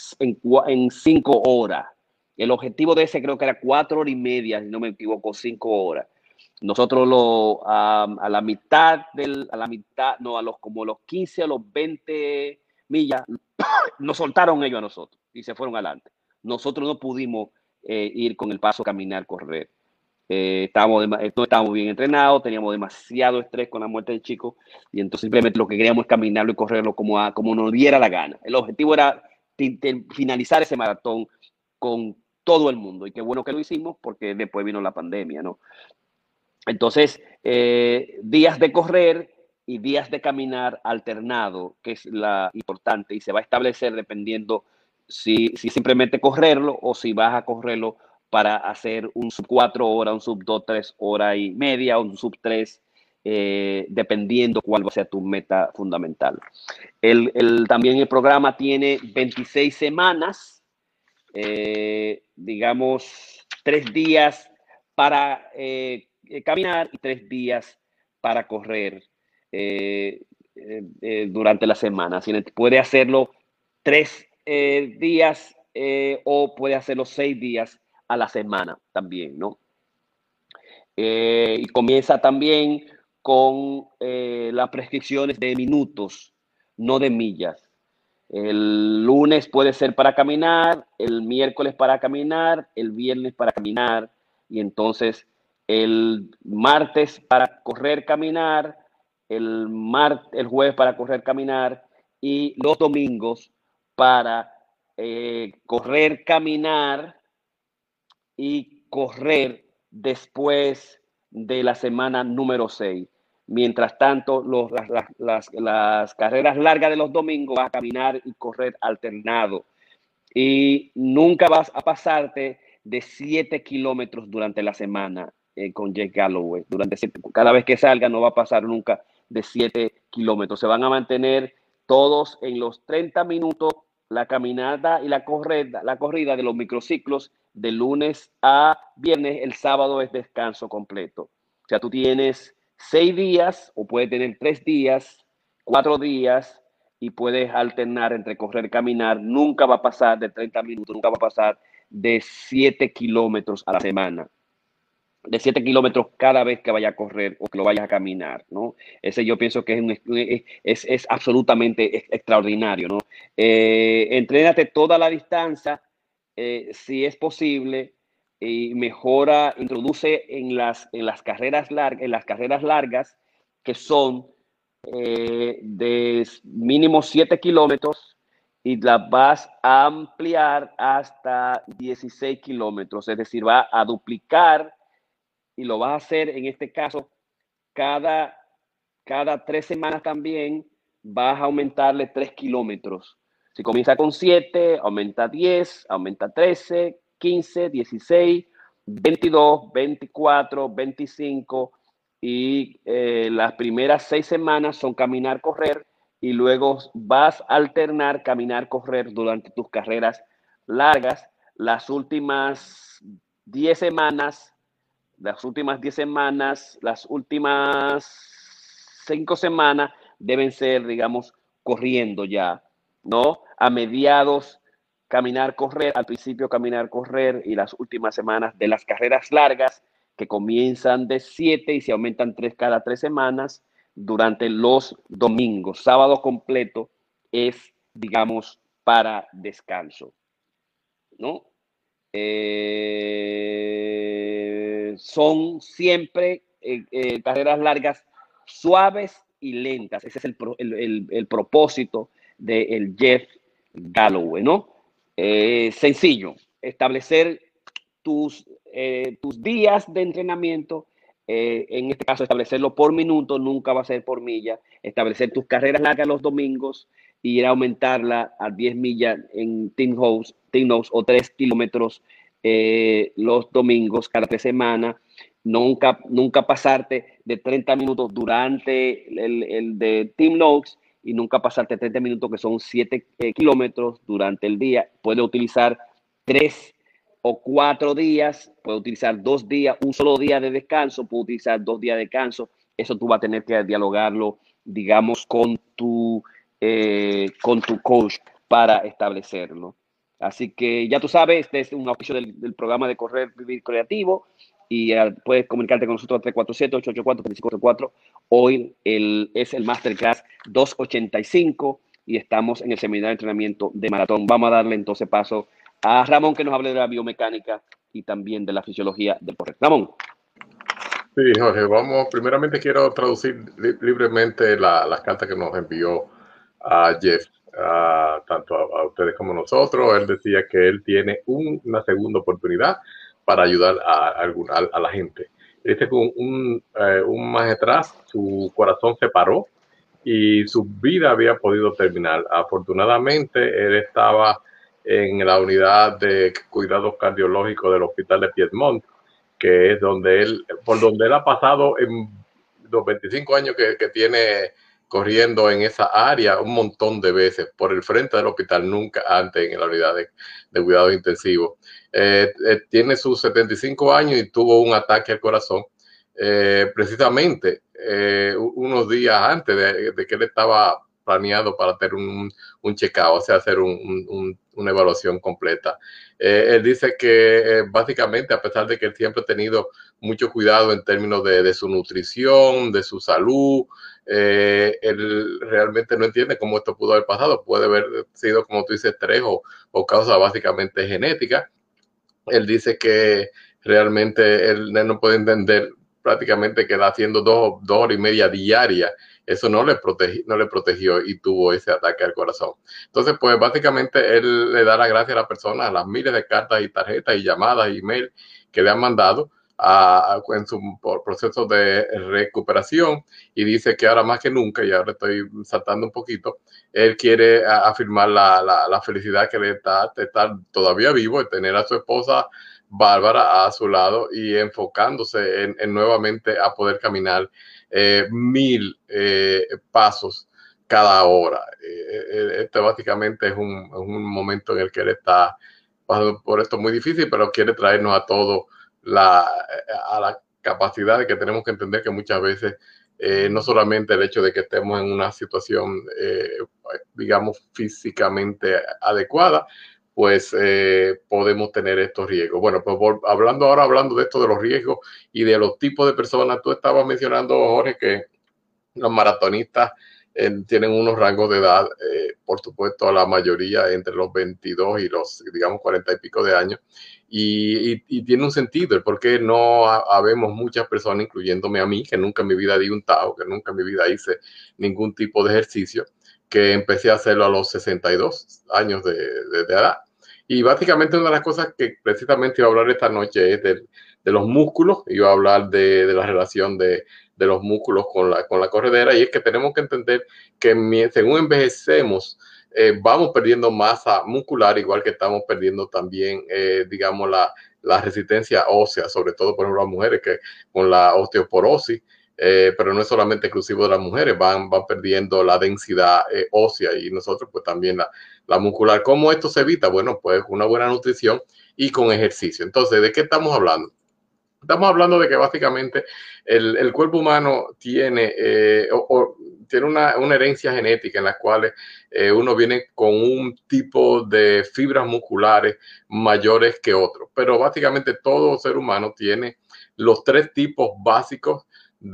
5 horas. El objetivo de ese creo que era 4 horas y media, si no me equivoco, 5 horas. Nosotros a la mitad, como los 15 o los 20 millas, nos soltaron ellos a nosotros y se fueron adelante. Nosotros no pudimos ir con el paso, caminar, correr. No estábamos bien entrenados, teníamos demasiado estrés con la muerte del chico, y entonces simplemente lo que queríamos es caminarlo y correrlo como nos diera la gana. El objetivo era finalizar ese maratón con todo el mundo, y qué bueno que lo hicimos, porque después vino la pandemia, ¿no? Entonces, días de correr y días de caminar alternado, que es la importante, y se va a establecer dependiendo si simplemente correrlo o si vas a correrlo para hacer un sub 4 horas, un sub 2, 3 horas y media, un sub 3, dependiendo cuál va a ser tu meta fundamental. También el programa tiene 26 semanas, digamos, 3 días para caminar y 3 días para correr durante la semana. Así que puede hacerlo 3 días o puede hacerlo 6 días a la semana también, ¿no? Y comienza también con las prescripciones de minutos, no de millas. El lunes puede ser para caminar, el miércoles para caminar, el viernes para caminar, y entonces el martes para correr, caminar, el jueves para correr, caminar, y los domingos para correr, caminar y correr después de la semana número 6. Mientras tanto, las carreras largas de los domingos vas a caminar y correr alternado. Y nunca vas a pasarte de 7 kilómetros durante la semana con Jeff Galloway. Cada vez que salga no va a pasar nunca de 7 kilómetros. Se van a mantener todos en los 30 minutos, la caminata y la corrida de los microciclos de lunes a viernes. El sábado es descanso completo. O sea, tú tienes 6 días o puedes tener 3 días, 4 días y puedes alternar entre correr y caminar. Nunca va a pasar de 30 minutos, nunca va a pasar de 7 kilómetros a la semana. De 7 kilómetros cada vez que vaya a correr o que lo vayas a caminar, ¿no? Ese yo pienso que es absolutamente extraordinario, ¿no? Entrénate toda la distancia, si es posible, y mejora, introduce en las carreras largas, que son de mínimo 7 kilómetros, y las vas a ampliar hasta 16 kilómetros, es decir, va a duplicar y lo vas a hacer en este caso cada 3 semanas también. Vas a aumentarle 3 kilómetros. Si comienza con 7, aumenta 10, aumenta 13, 15, 16, 22, 24, 25 y las primeras 6 semanas son caminar, correr, y luego vas a alternar caminar, correr durante tus carreras largas. Las últimas 10 semanas, las últimas 5 semanas deben ser, digamos, corriendo ya, ¿no? A mediados, caminar, correr, al principio caminar, correr, y las últimas semanas de las carreras largas, que comienzan de 7 y se aumentan 3 cada 3 semanas, durante los domingos. Sábado completo es, digamos, para descanso, ¿no? Son siempre carreras largas, suaves y lentas. Ese es el propósito del Jeff Galloway, ¿no? Sencillo, establecer tus días de entrenamiento. En este caso, establecerlo por minuto, nunca va a ser por milla. Establecer tus carreras largas los domingos y ir a aumentarla a 10 millas en Team Nose o 3 kilómetros los domingos cada 3 semanas. Nunca pasarte de 30 minutos durante el de Team Nose, y nunca pasarte 30 minutos, que son 7 kilómetros durante el día. Puede utilizar 3 o 4 días, puede utilizar 2 días, un solo día de descanso, puede utilizar 2 días de descanso. Eso tú vas a tener que dialogarlo, digamos, con tu coach para establecerlo. Así que ya tú sabes, este es un auspicio del programa de Correr Vivir Creativo, y puedes comunicarte con nosotros al 347-884-3544. Hoy es el Masterclass 285 y estamos en el seminario de entrenamiento de maratón. Vamos a darle entonces paso a Ramón, que nos hable de la biomecánica y también de la fisiología del correr. Ramón. Sí, Jorge, primeramente quiero traducir libremente las cartas que nos envió a Jeff, tanto a ustedes como a nosotros. Él decía que él tiene una segunda oportunidad para ayudar a la gente. Dice que un mes atrás su corazón se paró y su vida había podido terminar. Afortunadamente, él estaba en la unidad de cuidados cardiológicos del hospital de Piedmont, que es por donde él ha pasado en los 25 años que tiene corriendo en esa área un montón de veces, por el frente del hospital, nunca antes en la unidad de cuidados intensivos. Tiene sus 75 años y tuvo un ataque al corazón, precisamente unos días antes de que él estaba planeado para tener un check-out, o sea, hacer una evaluación completa. Él dice que básicamente, a pesar de que él siempre ha tenido mucho cuidado en términos de su nutrición, de su salud, él realmente no entiende cómo esto pudo haber pasado. Puede haber sido, como tú dices, estrés o causa básicamente genética. Él dice que realmente él no puede entender prácticamente que haciendo 2 horas y media diarias, eso no le protegió y tuvo ese ataque al corazón. Entonces, pues básicamente él le da las gracias a la persona, a las miles de cartas y tarjetas y llamadas y email que le han mandado en su proceso de recuperación, y dice que ahora más que nunca, y ahora estoy saltando un poquito, él quiere afirmar la felicidad que le está de estar todavía vivo, de tener a su esposa Bárbara a su lado y enfocándose en nuevamente a poder caminar 1000 pasos cada hora. Este básicamente es un momento en el que él está pasando por esto muy difícil, pero quiere traernos a todos a la capacidad de que tenemos que entender que muchas veces no solamente el hecho de que estemos en una situación, digamos, físicamente adecuada, pues podemos tener estos riesgos. Bueno, pues hablando de esto de los riesgos y de los tipos de personas, tú estabas mencionando, Jorge, que los maratonistas tienen unos rangos de edad, por supuesto, la mayoría entre los 22 y los, digamos, 40 y pico de años, y tiene un sentido el por qué no habemos muchas personas, incluyéndome a mí, que nunca en mi vida di un tajo, que nunca en mi vida hice ningún tipo de ejercicio, que empecé a hacerlo a los 62 años de edad. Y básicamente una de las cosas que precisamente iba a hablar esta noche es de los músculos, iba a hablar de la relación de los músculos con la corredera, y es que tenemos que entender que según envejecemos, vamos perdiendo masa muscular, igual que estamos perdiendo también, digamos, la resistencia ósea, sobre todo, por ejemplo, las mujeres que con la osteoporosis, pero no es solamente exclusivo de las mujeres, van perdiendo la densidad ósea, y nosotros pues también la muscular. ¿Cómo esto se evita? Bueno, pues con una buena nutrición y con ejercicio. Entonces, ¿de qué estamos hablando? Estamos hablando de que básicamente el cuerpo humano tiene, tiene una herencia genética en la cual uno viene con un tipo de fibras musculares mayores que otros. Pero básicamente todo ser humano tiene los 3 tipos básicos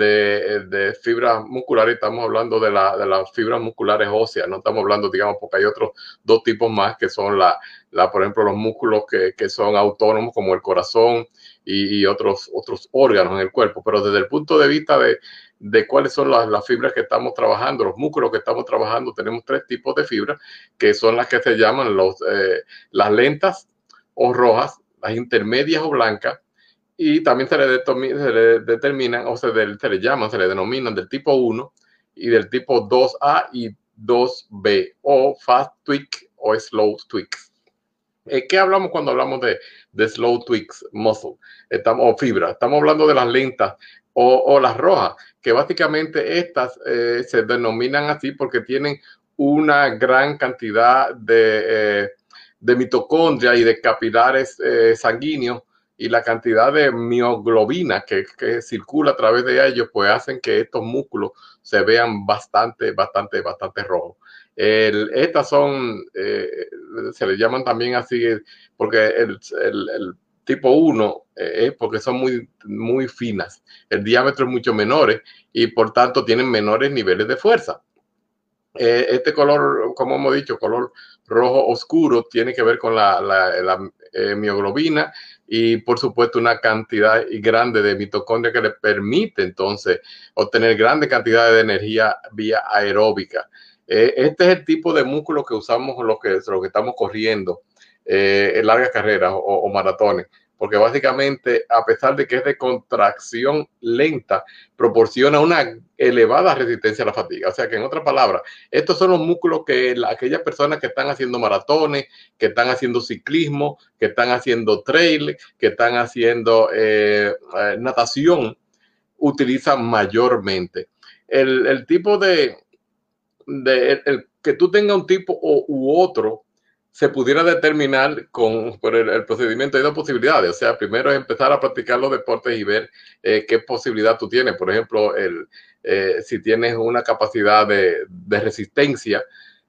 de fibras musculares. Estamos hablando de las fibras musculares óseas, no estamos hablando, digamos, porque hay otros 2 tipos más que son por ejemplo, los músculos que son autónomos, como el corazón y otros órganos en el cuerpo. Pero desde el punto de vista de cuáles son las fibras que estamos trabajando, los músculos que estamos trabajando, tenemos 3 tipos de fibras, que son las que se llaman las lentas o rojas, las intermedias o blancas, y también se le determinan, o se le denominan del tipo 1 y del tipo 2A y 2B, o fast twitch o slow twitch. ¿Qué hablamos cuando hablamos de slow twitch muscle o fibra? Estamos hablando de las lentas o las rojas, que básicamente estas se denominan así porque tienen una gran cantidad de mitocondria y de capilares sanguíneos, y la cantidad de mioglobina que circula a través de ellos, pues hacen que estos músculos se vean bastante rojos. Estas son, se les llaman también así, porque el tipo 1 es porque son muy finas. El diámetro es mucho menor y por tanto tienen menores niveles de fuerza. Este color, como hemos dicho, color rojo oscuro, tiene que ver con la mioglobina y, por supuesto, una cantidad grande de mitocondria que le permite entonces obtener grandes cantidades de energía vía aeróbica. Este es el tipo de músculo que usamos los que estamos corriendo en largas carreras o maratones, porque básicamente, a pesar de que es de contracción lenta, proporciona una elevada resistencia a la fatiga. O sea que, en otras palabras, estos son los músculos que aquellas personas que están haciendo maratones, que están haciendo ciclismo, que están haciendo trail, que están haciendo natación, utilizan mayormente. El tipo que tú tengas un tipo u otro se pudiera determinar por el procedimiento. Hay dos posibilidades. O sea, primero es empezar a practicar los deportes y ver qué posibilidad tú tienes. Por ejemplo, si tienes una capacidad de resistencia,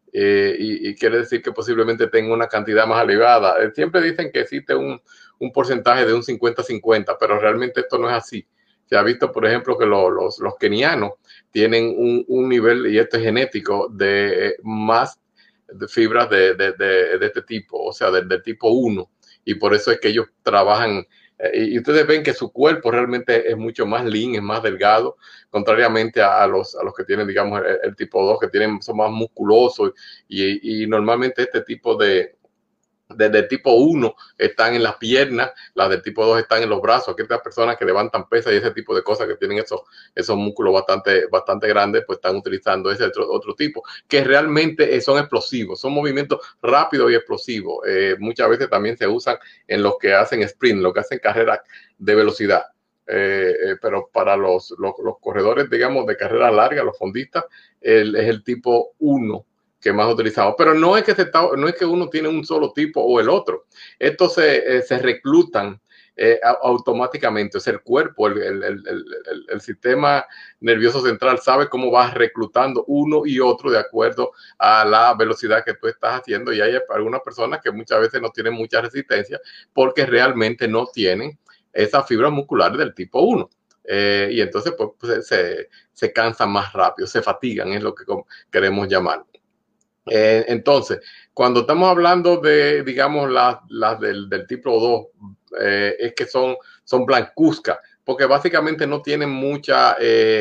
y quiere decir que posiblemente tenga una cantidad más elevada. Siempre dicen que existe un porcentaje de un 50-50, pero realmente esto no es así. Se ha visto, por ejemplo, que los kenianos tienen un nivel, y esto es genético, de más de fibras de este tipo, o sea, del tipo 1, y por eso es que ellos trabajan, y ustedes ven que su cuerpo realmente es mucho más lean, es más delgado, contrariamente a los que tienen, digamos, el tipo 2, que son más musculosos, y normalmente este tipo de tipo 1 están en las piernas, las del tipo 2 están en los brazos. Aquí estas personas que levantan pesas y ese tipo de cosas, que tienen esos músculos bastante grandes, pues están utilizando ese otro tipo, que realmente son explosivos, son movimientos rápidos y explosivos. Muchas veces también se usan en los que hacen sprint, los que hacen carreras de velocidad. Pero para los corredores, digamos, de carrera larga, los fondistas, es el tipo 1 que más utilizamos, pero no es que uno tiene un solo tipo o el otro. Estos se reclutan automáticamente. O sea, el cuerpo, el sistema nervioso central sabe cómo vas reclutando uno y otro de acuerdo a la velocidad que tú estás haciendo, y hay algunas personas que muchas veces no tienen mucha resistencia porque realmente no tienen esas fibras musculares del tipo 1. Y entonces pues se cansan más rápido, se fatigan, es lo que queremos llamar. Entonces, cuando estamos hablando de, digamos, las del tipo 2, es que son blancuzcas, porque básicamente no tienen mucha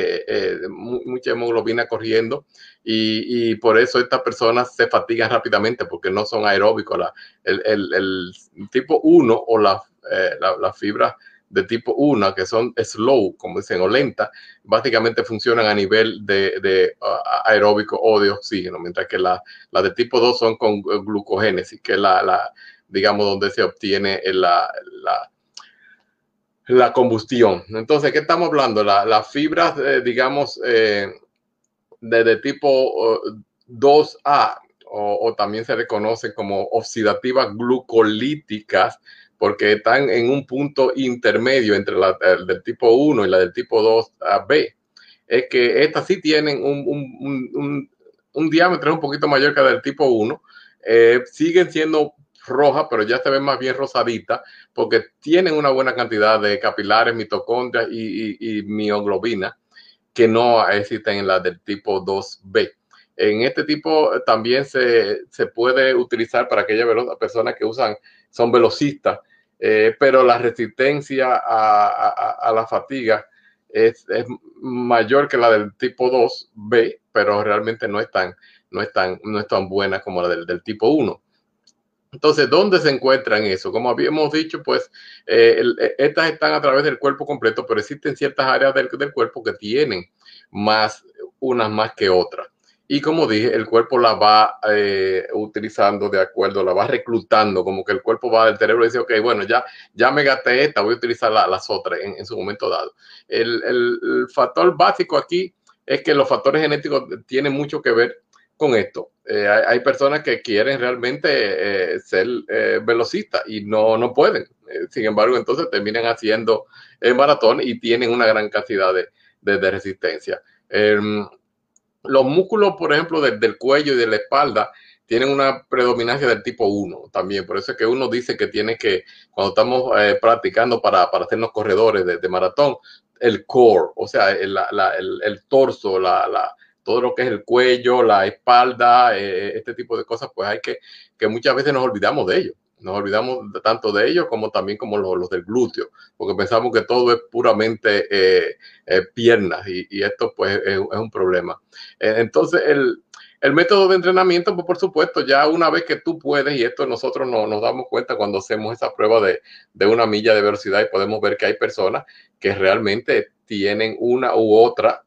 hemoglobina corriendo, y por eso estas personas se fatigan rápidamente, porque no son aeróbicos. El tipo 1 o las fibras de tipo 1, que son slow, como dicen, o lenta, básicamente funcionan a nivel de aeróbico o de oxígeno, mientras que las de tipo 2 son con glucogénesis, que es digamos, donde se obtiene la combustión. Entonces, ¿qué estamos hablando? Las fibras, digamos, de tipo 2A, o también se reconocen como oxidativas glucolíticas, porque están en un punto intermedio entre la del tipo 1 y la del tipo 2B. Es que estas sí tienen un diámetro un poquito mayor que la del tipo 1. Siguen siendo rojas, pero ya se ven más bien rosaditas, porque tienen una buena cantidad de capilares, mitocondrias y mioglobina, que no existen en la del tipo 2B. En este tipo también se puede utilizar para aquellas personas que son velocistas, pero la resistencia a la fatiga es mayor que la del tipo 2B, pero realmente no es tan buena como la del tipo 1. Entonces, ¿dónde se encuentran eso? Como habíamos dicho, pues estas están a través del cuerpo completo, pero existen ciertas áreas del cuerpo que tienen unas más que otras. Y como dije, el cuerpo la va utilizando de acuerdo, la va reclutando, como que el cuerpo va del cerebro y dice, ok, bueno, ya me gasté esta, voy a utilizar las otras en su momento dado. El factor básico aquí es que los factores genéticos tienen mucho que ver con esto. Hay personas que quieren realmente ser velocistas y no pueden. Sin embargo, entonces terminan haciendo maratón y tienen una gran cantidad de resistencia. Los músculos, por ejemplo, del cuello y de la espalda tienen una predominancia del tipo 1 también. Por eso es que uno dice que cuando estamos practicando para hacernos corredores de maratón, el core, o sea, el torso, todo lo que es el cuello, la espalda, este tipo de cosas, pues hay que muchas veces nos olvidamos de ellos. Nos olvidamos tanto de ellos como también como los del glúteo, porque pensamos que todo es puramente piernas, y esto pues es un problema. Entonces el método de entrenamiento, pues por supuesto, ya una vez que tú puedes, y esto nosotros nos damos cuenta cuando hacemos esa prueba de 1 milla de velocidad, y podemos ver que hay personas que realmente tienen una u otra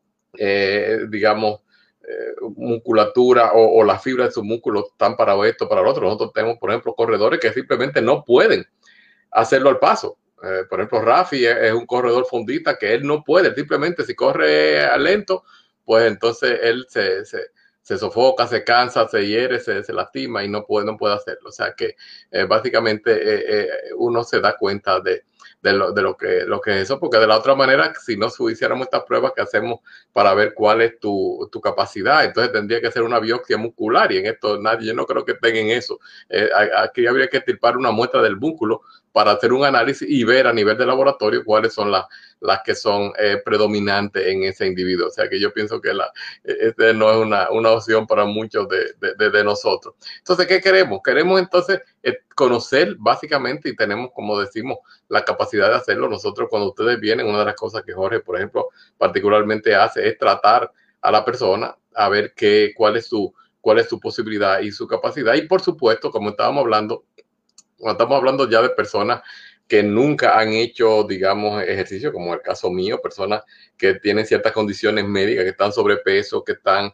digamos, musculatura o la fibra de sus músculos están para esto, para lo otro. Nosotros tenemos, por ejemplo, corredores que simplemente no pueden hacerlo al paso. Por ejemplo, Rafi es un corredor fondista que él no puede, simplemente si corre lento, pues entonces él se se sofoca, se cansa, se hiere, se lastima y no puede hacerlo. O sea que básicamente uno se da cuenta de lo que es eso, porque de la otra manera, si no hiciéramos estas pruebas que hacemos para ver cuál es tu capacidad, entonces tendría que ser una biopsia muscular, y en esto yo no creo que tengan eso. Aquí habría que estirpar una muestra del músculo para hacer un análisis y ver a nivel de laboratorio cuáles son las que son predominantes en ese individuo. O sea que yo pienso que este no es una opción para muchos de nosotros. Entonces, ¿qué queremos? Queremos entonces conocer básicamente, y tenemos, como decimos, la capacidad de hacerlo. Nosotros, cuando ustedes vienen, una de las cosas que Jorge, por ejemplo, particularmente hace es tratar a la persona a ver cuál es su posibilidad y su capacidad. Y por supuesto, como estábamos hablando, cuando estamos hablando ya de personas que nunca han hecho, digamos, ejercicio, como el caso mío, personas que tienen ciertas condiciones médicas, que están sobrepeso, que están,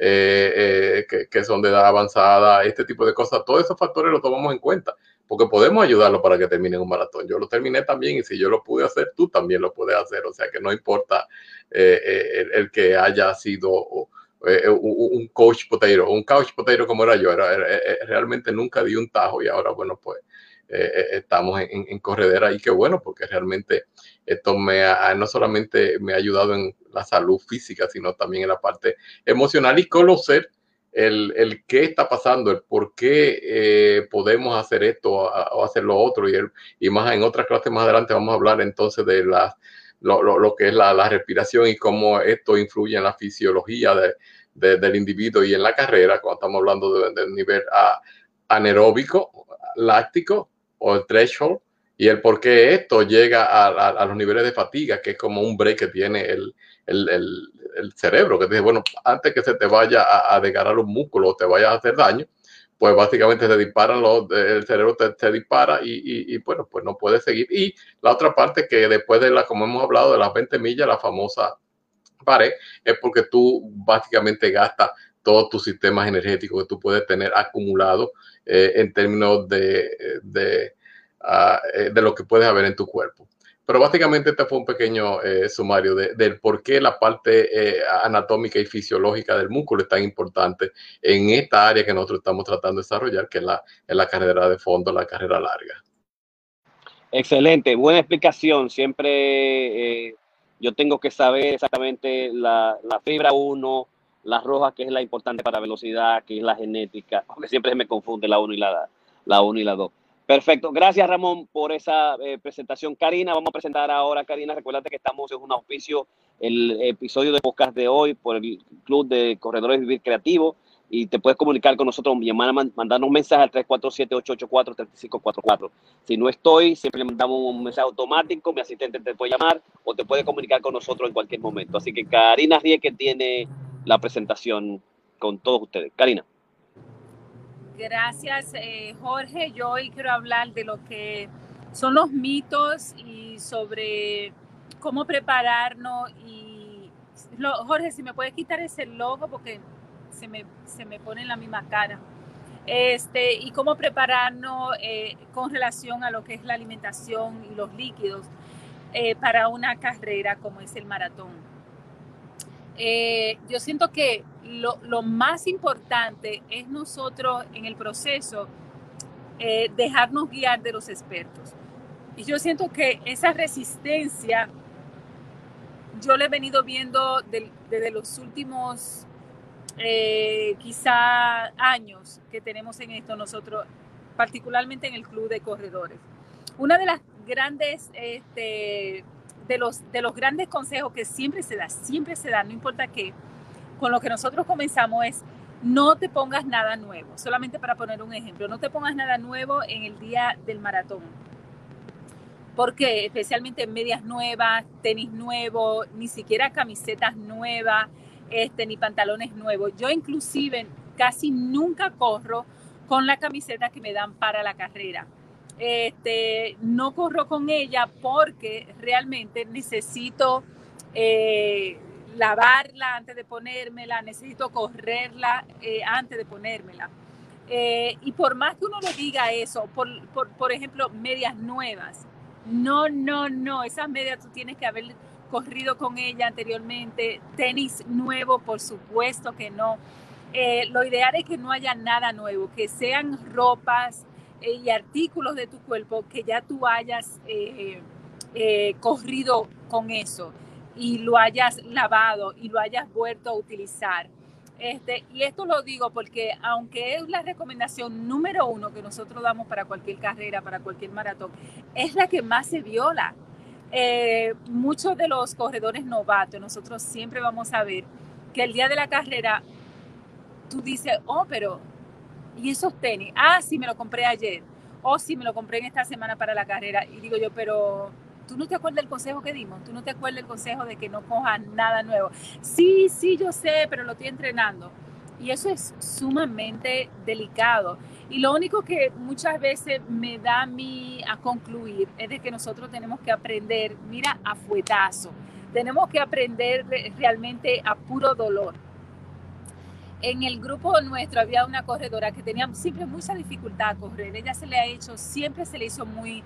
que son de edad avanzada, este tipo de cosas, todos esos factores los tomamos en cuenta, porque podemos ayudarlos para que terminen un maratón. Yo lo terminé también, y si yo lo pude hacer, tú también lo puedes hacer. O sea que no importa el que haya sido un couch potato como era yo, realmente nunca di un tajo, y ahora, bueno, pues estamos en corredera, y qué bueno, porque realmente esto no solamente me ha ayudado en la salud física, sino también en la parte emocional, y conocer el qué está pasando, el por qué podemos hacer esto o hacer lo otro, y más en otras clases más adelante vamos a hablar entonces de lo que es la respiración y cómo esto influye en la fisiología del individuo y en la carrera, cuando estamos hablando del nivel anaeróbico, láctico o el threshold, y el por qué esto llega a los niveles de fatiga, que es como un break que tiene el cerebro, que te dice, bueno, antes que se te vaya a desgarrar un músculo o te vaya a hacer daño, pues básicamente se disparan el cerebro se dispara y bueno, pues no puede seguir. Y la otra parte, que después como hemos hablado de las 20 millas, la famosa pared, es porque tú básicamente gastas todos tus sistemas energéticos que tú puedes tener acumulados en términos de lo que puedes haber en tu cuerpo. Pero básicamente este fue un pequeño sumario del por qué la parte anatómica y fisiológica del músculo es tan importante en esta área que nosotros estamos tratando de desarrollar, que es la carrera de fondo, la carrera larga. Excelente, buena explicación. Siempre yo tengo que saber exactamente la fibra 1, la roja, que es la importante para velocidad, que es la genética, porque siempre se me confunde la 1 y la 2. Perfecto, gracias Ramón por esa presentación. Karina, vamos a presentar ahora. Karina, recuérdate que estamos en un auspicio, el episodio de podcast de hoy, por el Club de Corredores Vivir Creativo, y te puedes comunicar con nosotros, mandarnos un mensaje al 347-884-3544. Si no estoy, siempre le mandamos un mensaje automático, mi asistente te puede llamar o te puede comunicar con nosotros en cualquier momento. Así que Karina Rieke tiene la presentación con todos ustedes. Karina. Gracias, Jorge. Yo hoy quiero hablar de lo que son los mitos y sobre cómo prepararnos. Jorge, si me puedes quitar ese logo, porque se me pone en la misma cara. Y cómo prepararnos con relación a lo que es la alimentación y los líquidos para una carrera como es el maratón. Yo siento que lo más importante es nosotros en el proceso dejarnos guiar de los expertos. Y yo siento que esa resistencia yo la he venido viendo desde los últimos quizá años que tenemos en esto nosotros, particularmente en el Club de Corredores. Una de las grandes de los grandes consejos que siempre se da, no importa qué, con lo que nosotros comenzamos es: no te pongas nada nuevo. Solamente para poner un ejemplo, no te pongas nada nuevo en el día del maratón. ¿Por qué? Especialmente medias nuevas, tenis nuevos, ni siquiera camisetas nuevas, ni pantalones nuevos. Yo inclusive casi nunca corro con la camiseta que me dan para la carrera. No corro con ella porque realmente necesito lavarla antes de ponérmela, necesito correrla antes de ponérmela. Y por más que uno le diga eso, por ejemplo, medias nuevas, no, esas medias tú tienes que haber corrido con ella anteriormente. Tenis nuevo, por supuesto que no. lo ideal es que no haya nada nuevo, que sean ropas y artículos de tu cuerpo que ya tú hayas corrido con eso y lo hayas lavado y lo hayas vuelto a utilizar. Y esto lo digo porque aunque es la recomendación número 1 que nosotros damos para cualquier carrera, para cualquier maratón, es la que más se viola. Muchos de los corredores novatos, nosotros siempre vamos a ver que el día de la carrera tú dices, oh, pero ¿y esos tenis? Ah, sí, me lo compré ayer. Oh, sí, me lo compré en esta semana para la carrera. Y digo yo, pero ¿tú no te acuerdas del consejo que dimos? ¿Tú no te acuerdas del consejo de que no cojas nada nuevo? Sí, yo sé, pero lo estoy entrenando. Y eso es sumamente delicado. Y lo único que muchas veces me da a mí a concluir es de que nosotros tenemos que aprender, mira, a fuetazo. Tenemos que aprender realmente a puro dolor. En el grupo nuestro había una corredora que tenía siempre mucha dificultad a correr. Ella siempre se le hizo muy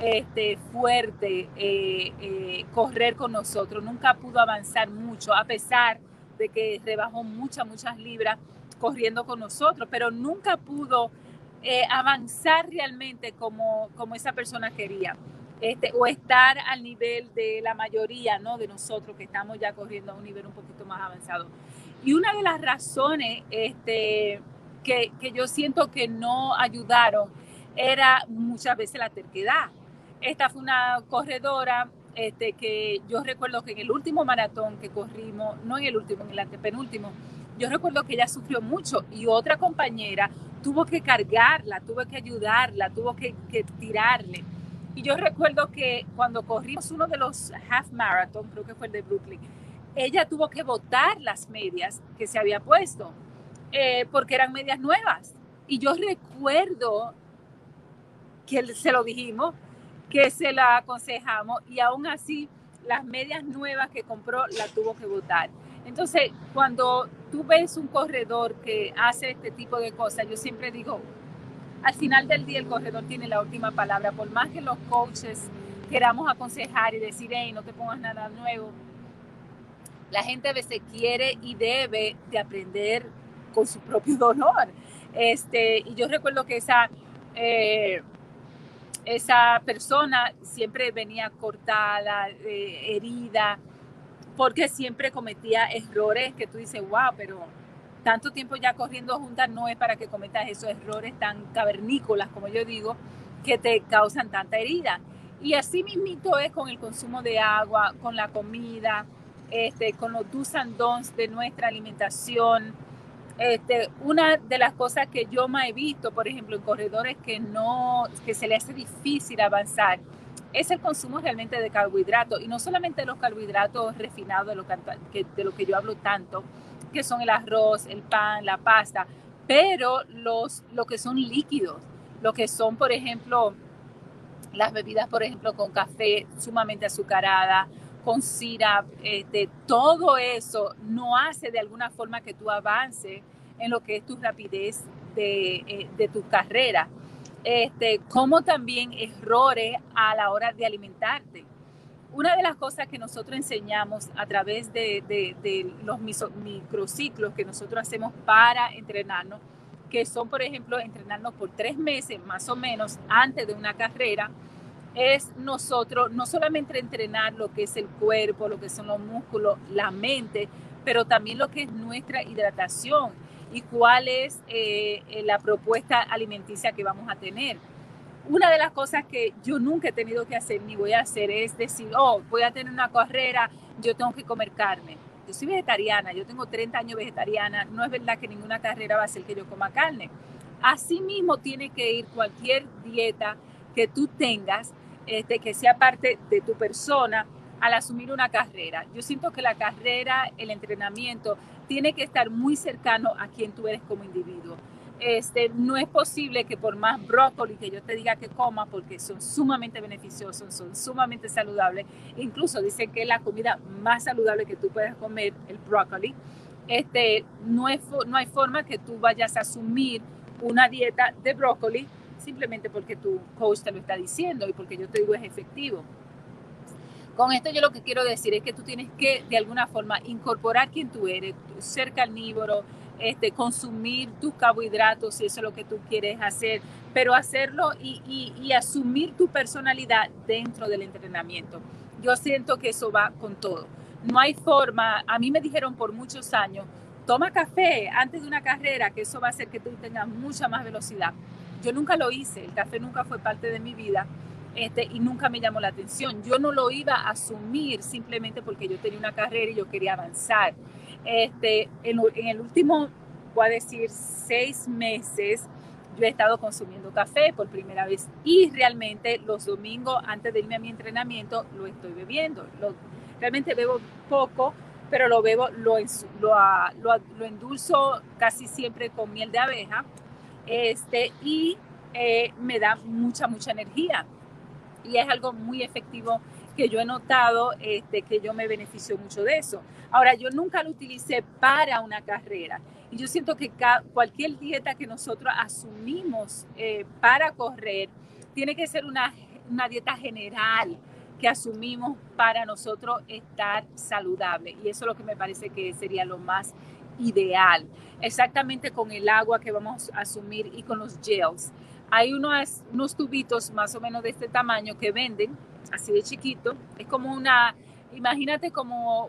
fuerte correr con nosotros. Nunca pudo avanzar mucho, a pesar de que rebajó muchas libras corriendo con nosotros, pero nunca pudo avanzar realmente como esa persona quería. O estar al nivel de la mayoría, ¿no?, de nosotros que estamos ya corriendo a un nivel un poquito más avanzado. Y una de las razones que yo siento que no ayudaron era muchas veces la terquedad. Esta fue una corredora que yo recuerdo que en el último maratón que corrimos, no en el último, en el antepenúltimo, yo recuerdo que ella sufrió mucho y otra compañera tuvo que cargarla, tuvo que ayudarla, tuvo que tirarle. Y yo recuerdo que cuando corrimos uno de los half marathon, creo que fue el de Brooklyn, ella tuvo que botar las medias que se había puesto porque eran medias nuevas. Y yo recuerdo que se lo dijimos, que se la aconsejamos y aún así las medias nuevas que compró las tuvo que botar. Entonces, cuando tú ves un corredor que hace este tipo de cosas, yo siempre digo, al final del día el corredor tiene la última palabra. Por más que los coaches queramos aconsejar y decir, hey, no te pongas nada nuevo, la gente a veces quiere y debe de aprender con su propio dolor. Y yo recuerdo que esa persona siempre venía cortada, herida, porque siempre cometía errores que tú dices, wow, pero tanto tiempo ya corriendo juntas no es para que cometas esos errores tan cavernícolas, como yo digo, que te causan tanta herida. Y así mismito es con el consumo de agua, con la comida, con los do's and don'ts de nuestra alimentación. Una de las cosas que yo más he visto, por ejemplo, en corredores que se les hace difícil avanzar, es el consumo realmente de carbohidratos, y no solamente los carbohidratos refinados de lo que yo hablo tanto, que son el arroz, el pan, la pasta, pero lo que son líquidos, lo que son, por ejemplo, las bebidas, por ejemplo, con café sumamente azucarada, con syrup, todo eso no hace de alguna forma que tú avances en lo que es tu rapidez de tu carrera. Como también errores a la hora de alimentarte. Una de las cosas que nosotros enseñamos a través de los microciclos que nosotros hacemos para entrenarnos, que son, por ejemplo, entrenarnos por 3 meses más o menos antes de una carrera, es nosotros no solamente entrenar lo que es el cuerpo, lo que son los músculos, la mente, pero también lo que es nuestra hidratación y cuál es la propuesta alimenticia que vamos a tener. Una de las cosas que yo nunca he tenido que hacer ni voy a hacer es decir, oh, voy a tener una carrera, yo tengo que comer carne. Yo soy vegetariana, yo tengo 30 años vegetariana, no es verdad que ninguna carrera va a hacer que yo coma carne. Asimismo tiene que ir cualquier dieta que tú tengas, que sea parte de tu persona al asumir una carrera. Yo siento que la carrera, el entrenamiento, tiene que estar muy cercano a quien tú eres como individuo. No es posible que por más brócoli que yo te diga que coma, porque son sumamente beneficiosos, son sumamente saludables, incluso dicen que es la comida más saludable que tú puedes comer, el brócoli, no hay forma que tú vayas a asumir una dieta de brócoli simplemente porque tu coach te lo está diciendo y porque yo te digo es efectivo. Con esto yo lo que quiero decir es que tú tienes que de alguna forma incorporar quien tú eres, ser carnívoro, consumir tus carbohidratos si eso es lo que tú quieres hacer, pero hacerlo y asumir tu personalidad dentro del entrenamiento. Yo siento que eso va con todo. No hay forma, a mí me dijeron por muchos años, toma café antes de una carrera, que eso va a hacer que tú tengas mucha más velocidad. Yo nunca lo hice, el café nunca fue parte de mi vida y nunca me llamó la atención. Yo no lo iba a asumir simplemente porque yo tenía una carrera y yo quería avanzar. En el último, voy a decir, 6 meses, yo he estado consumiendo café por primera vez y realmente los domingos antes de irme a mi entrenamiento lo estoy bebiendo. Realmente bebo poco, pero lo endulzo casi siempre con miel de abeja y me da mucha energía y es algo muy efectivo que yo he notado que yo me beneficio mucho de eso. Ahora, yo nunca lo utilicé para una carrera y yo siento que cualquier dieta que nosotros asumimos para correr tiene que ser una dieta general que asumimos para nosotros estar saludable y eso es lo que me parece que sería lo más ideal. Exactamente con el agua que vamos a asumir y con los gels. Hay unos tubitos más o menos de este tamaño que venden, así de chiquito. Es como imagínate como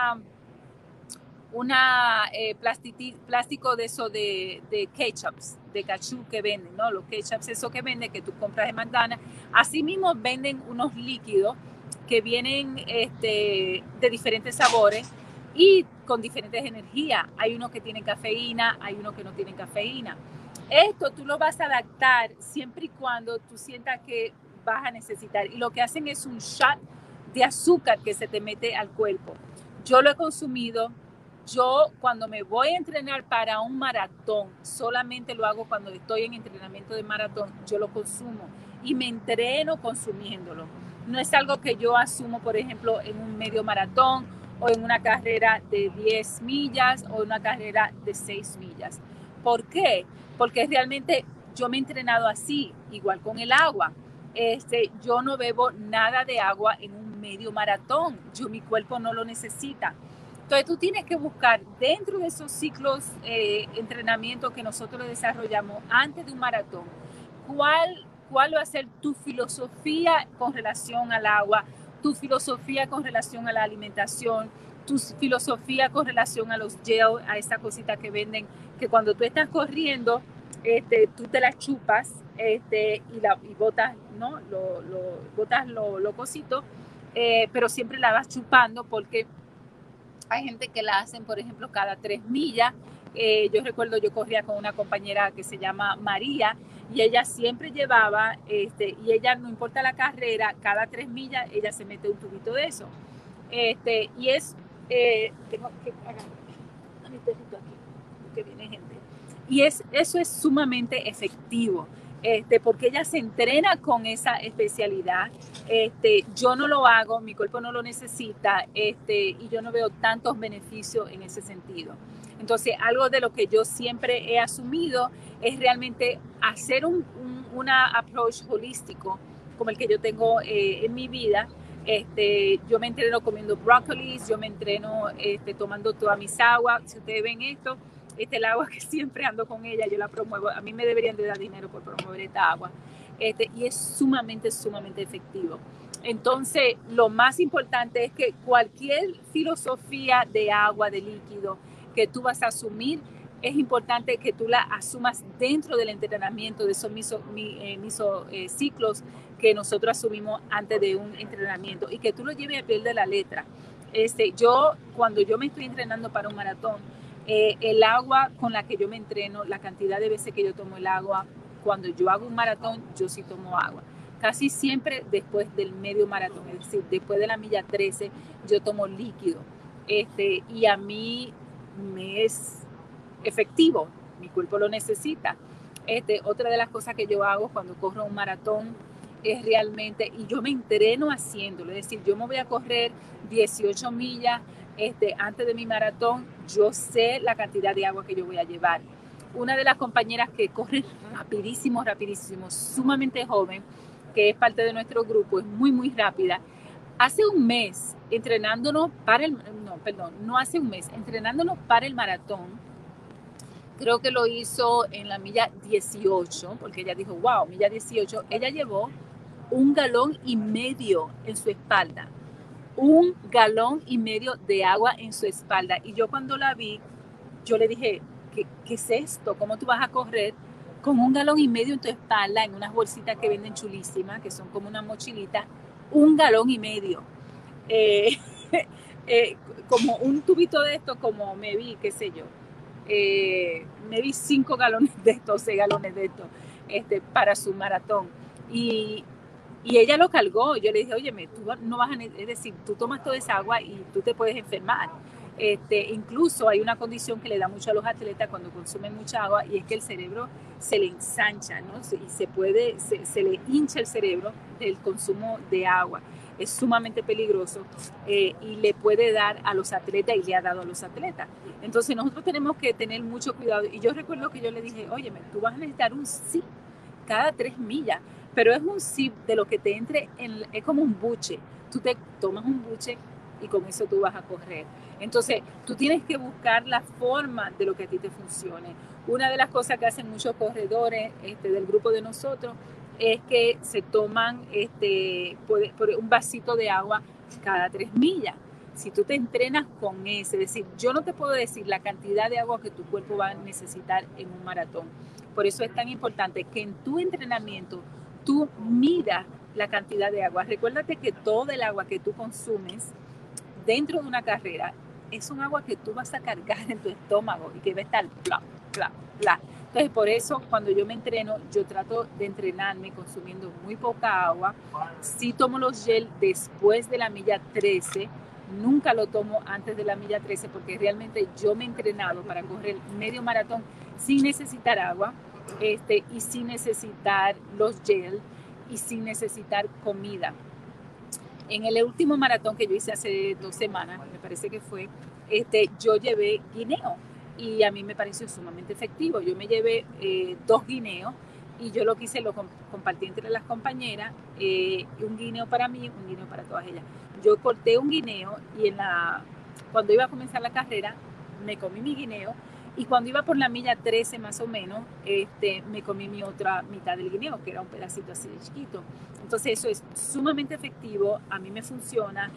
plástico de eso de ketchups, de ketchup que venden, ¿no? Los ketchups, eso que venden, que tú compras de McDonald's. Así mismo venden unos líquidos que vienen de diferentes sabores y con diferentes energías. Hay unos que tienen cafeína, hay unos que no tienen cafeína. Esto tú lo vas a adaptar siempre y cuando tú sientas que vas a necesitar. Y lo que hacen es un shot de azúcar que se te mete al cuerpo. Yo lo he consumido. Yo cuando me voy a entrenar para un maratón, solamente lo hago cuando estoy en entrenamiento de maratón, yo lo consumo y me entreno consumiéndolo. No es algo que yo asumo, por ejemplo, en un medio maratón o en una carrera de 10 millas o una carrera de 6 millas. ¿Por qué? Porque realmente yo me he entrenado así, igual con el agua. Yo no bebo nada de agua en un medio maratón. Mi cuerpo no lo necesita. Entonces tú tienes que buscar dentro de esos ciclos entrenamiento que nosotros desarrollamos antes de un maratón, cuál va a ser tu filosofía con relación al agua, tu filosofía con relación a la alimentación, tu filosofía con relación a los gel, a esa cosita que venden, que cuando tú estás corriendo, tú te las chupas y botas, ¿no? Botas lo cosito, pero siempre la vas chupando porque hay gente que la hacen, por ejemplo, cada 3 millas. Yo recuerdo, yo corría con una compañera que se llama María y ella siempre llevaba, y ella, no importa la carrera, cada 3 millas ella se mete un tubito de eso. Y tengo que agarrar a mi perrito aquí, porque viene gente. Y eso es sumamente efectivo. Porque ella se entrena con esa especialidad. Yo no lo hago, mi cuerpo no lo necesita, y yo no veo tantos beneficios en ese sentido. Entonces, algo de lo que yo siempre he asumido es realmente hacer un approach holístico como el que yo tengo en mi vida. Yo me entreno comiendo brócolis, yo me entreno tomando todas mis aguas. Si ustedes ven esto, el agua que siempre ando con ella, yo la promuevo. A mí me deberían de dar dinero por promover esta agua. Y es sumamente efectivo. Entonces, lo más importante es que cualquier filosofía de agua, de líquido que tú vas a asumir, es importante que tú la asumas dentro del entrenamiento, de esos ciclos que nosotros asumimos antes de un entrenamiento y que tú lo lleves a pie de la letra. Cuando yo me estoy entrenando para un maratón, el agua con la que yo me entreno, la cantidad de veces que yo tomo el agua, cuando yo hago un maratón, yo sí tomo agua. Casi siempre después del medio maratón, es decir, después de la milla 13, yo tomo líquido. Y a mí me es efectivo, mi cuerpo lo necesita. Otra de las cosas que yo hago cuando corro un maratón es realmente, y yo me entreno haciéndolo, es decir, yo me voy a correr 18 millas antes de mi maratón, yo sé la cantidad de agua que yo voy a llevar. Una de las compañeras que corre rapidísimo, sumamente joven, que es parte de nuestro grupo, es muy rápida. Hace un mes entrenándonos para entrenándonos para el maratón, Creo que lo hizo en la milla 18, porque ella dijo, wow, milla 18. Ella llevó 1,5 galones en su espalda. 1,5 galones de agua en su espalda. Y yo cuando la vi, yo le dije, ¿qué es esto? ¿Cómo tú vas a correr con 1,5 galones en tu espalda en unas bolsitas que venden chulísimas, que son como una mochilita? 1,5 galones. Como un tubito de esto, como me vi, qué sé yo. Me di 5 galones de esto, 6 galones de esto, para su maratón. Y ella lo cargó. Yo le dije, oye, tú no vas a, es decir, tú tomas toda esa agua y tú te puedes enfermar. Incluso hay una condición que le da mucho a los atletas cuando consumen mucha agua, y es que el cerebro se le ensancha, ¿no? Y se le hincha el cerebro del consumo de agua. Es sumamente peligroso y le puede dar a los atletas, y le ha dado a los atletas. Entonces nosotros tenemos que tener mucho cuidado. Y yo recuerdo que yo le dije, oye, tú vas a necesitar un sip cada 3 millas, pero es un sip de lo que te entre, es como un buche. Tú te tomas un buche y con eso tú vas a correr. Entonces, tú tienes que buscar la forma de lo que a ti te funcione. Una de las cosas que hacen muchos corredores del grupo de nosotros es que se toman por un vasito de agua cada 3 millas. Si tú te entrenas con ese, es decir, yo no te puedo decir la cantidad de agua que tu cuerpo va a necesitar en un maratón. Por eso es tan importante que en tu entrenamiento tú midas la cantidad de agua. Recuérdate que todo el agua que tú consumes dentro de una carrera es un agua que tú vas a cargar en tu estómago y que va a estar bla, bla, bla. Entonces, por eso, cuando yo me entreno, yo trato de entrenarme consumiendo muy poca agua. Sí tomo los gel después de la milla 13, nunca lo tomo antes de la milla 13, porque realmente yo me he entrenado para correr medio maratón sin necesitar agua, y sin necesitar los gel y sin necesitar comida. En el último maratón que yo hice hace 2 semanas, me parece que fue, yo llevé guineo y a mí me pareció sumamente efectivo. Yo me llevé 2 guineos y yo lo que hice, lo compartí entre las compañeras, un guineo para mí, un guineo para todas ellas. Yo corté un guineo y cuando iba a comenzar la carrera, me comí mi guineo, y cuando iba por la milla 13 más o menos, me comí mi otra mitad del guineo, que era un pedacito así de chiquito. Entonces eso es sumamente efectivo, a mí me funciona,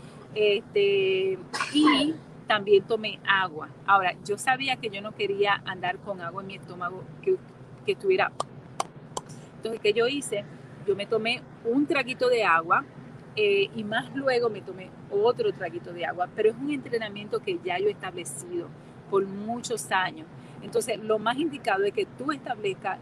y también tomé agua. Ahora, yo sabía que yo no quería andar con agua en mi estómago que estuviera. Entonces, ¿qué yo hice? Yo me tomé un traguito de agua, y más luego me tomé otro traguito de agua, pero es un entrenamiento que ya yo he establecido por muchos años. Entonces, lo más indicado es que tú establezcas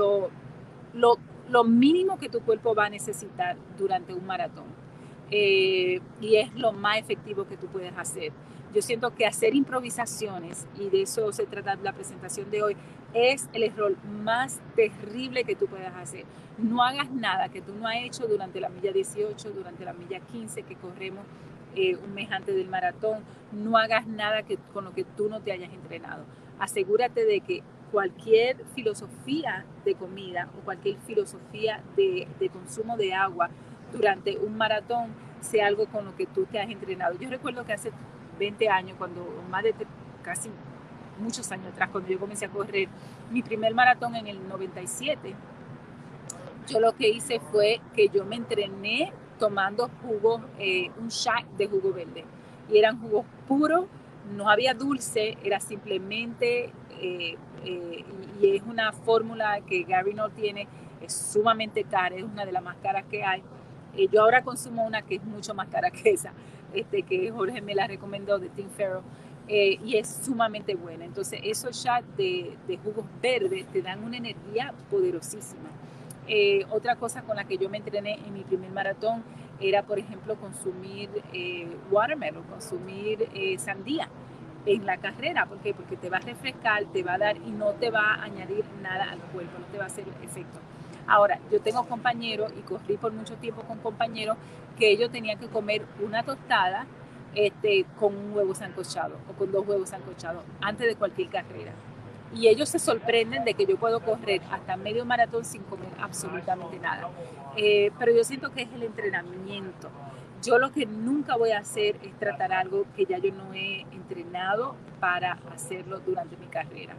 lo mínimo que tu cuerpo va a necesitar durante un maratón. Y es lo más efectivo que tú puedes hacer. Yo siento que hacer improvisaciones, y de eso se trata la presentación de hoy, es el error más terrible que tú puedas hacer. No hagas nada que tú no has hecho durante la milla 18, durante la milla 15 que corremos un mes antes del maratón. No hagas nada con lo que tú no te hayas entrenado. Asegúrate de que cualquier filosofía de comida o cualquier filosofía de consumo de agua durante un maratón sea algo con lo que tú te has entrenado. Yo recuerdo que hace 20 años, casi muchos años atrás, cuando yo comencé a correr mi primer maratón en el 97, yo lo que hice fue que yo me entrené tomando jugo, un shot de jugo verde, y eran jugos puros, no había dulce, era simplemente, y es una fórmula que Gary no tiene, es sumamente cara, es una de las más caras que hay. Yo ahora consumo una que es mucho más cara que esa, que Jorge me la recomendó, de Tim Ferriss, y es sumamente buena. Entonces esos shots de jugos verdes te dan una energía poderosísima. Otra cosa con la que yo me entrené en mi primer maratón era, por ejemplo, consumir watermelon, consumir sandía en la carrera. ¿Por qué? Porque te va a refrescar, te va a dar y no te va a añadir nada al cuerpo, no te va a hacer efecto. Ahora, yo tengo compañeros, y corrí por mucho tiempo con compañeros, que ellos tenían que comer una tostada con un huevo sancochado o con 2 huevos sancochados antes de cualquier carrera. Y ellos se sorprenden de que yo puedo correr hasta medio maratón sin comer absolutamente nada. Pero yo siento que es el entrenamiento. Yo lo que nunca voy a hacer es tratar algo que ya yo no he entrenado para hacerlo durante mi carrera.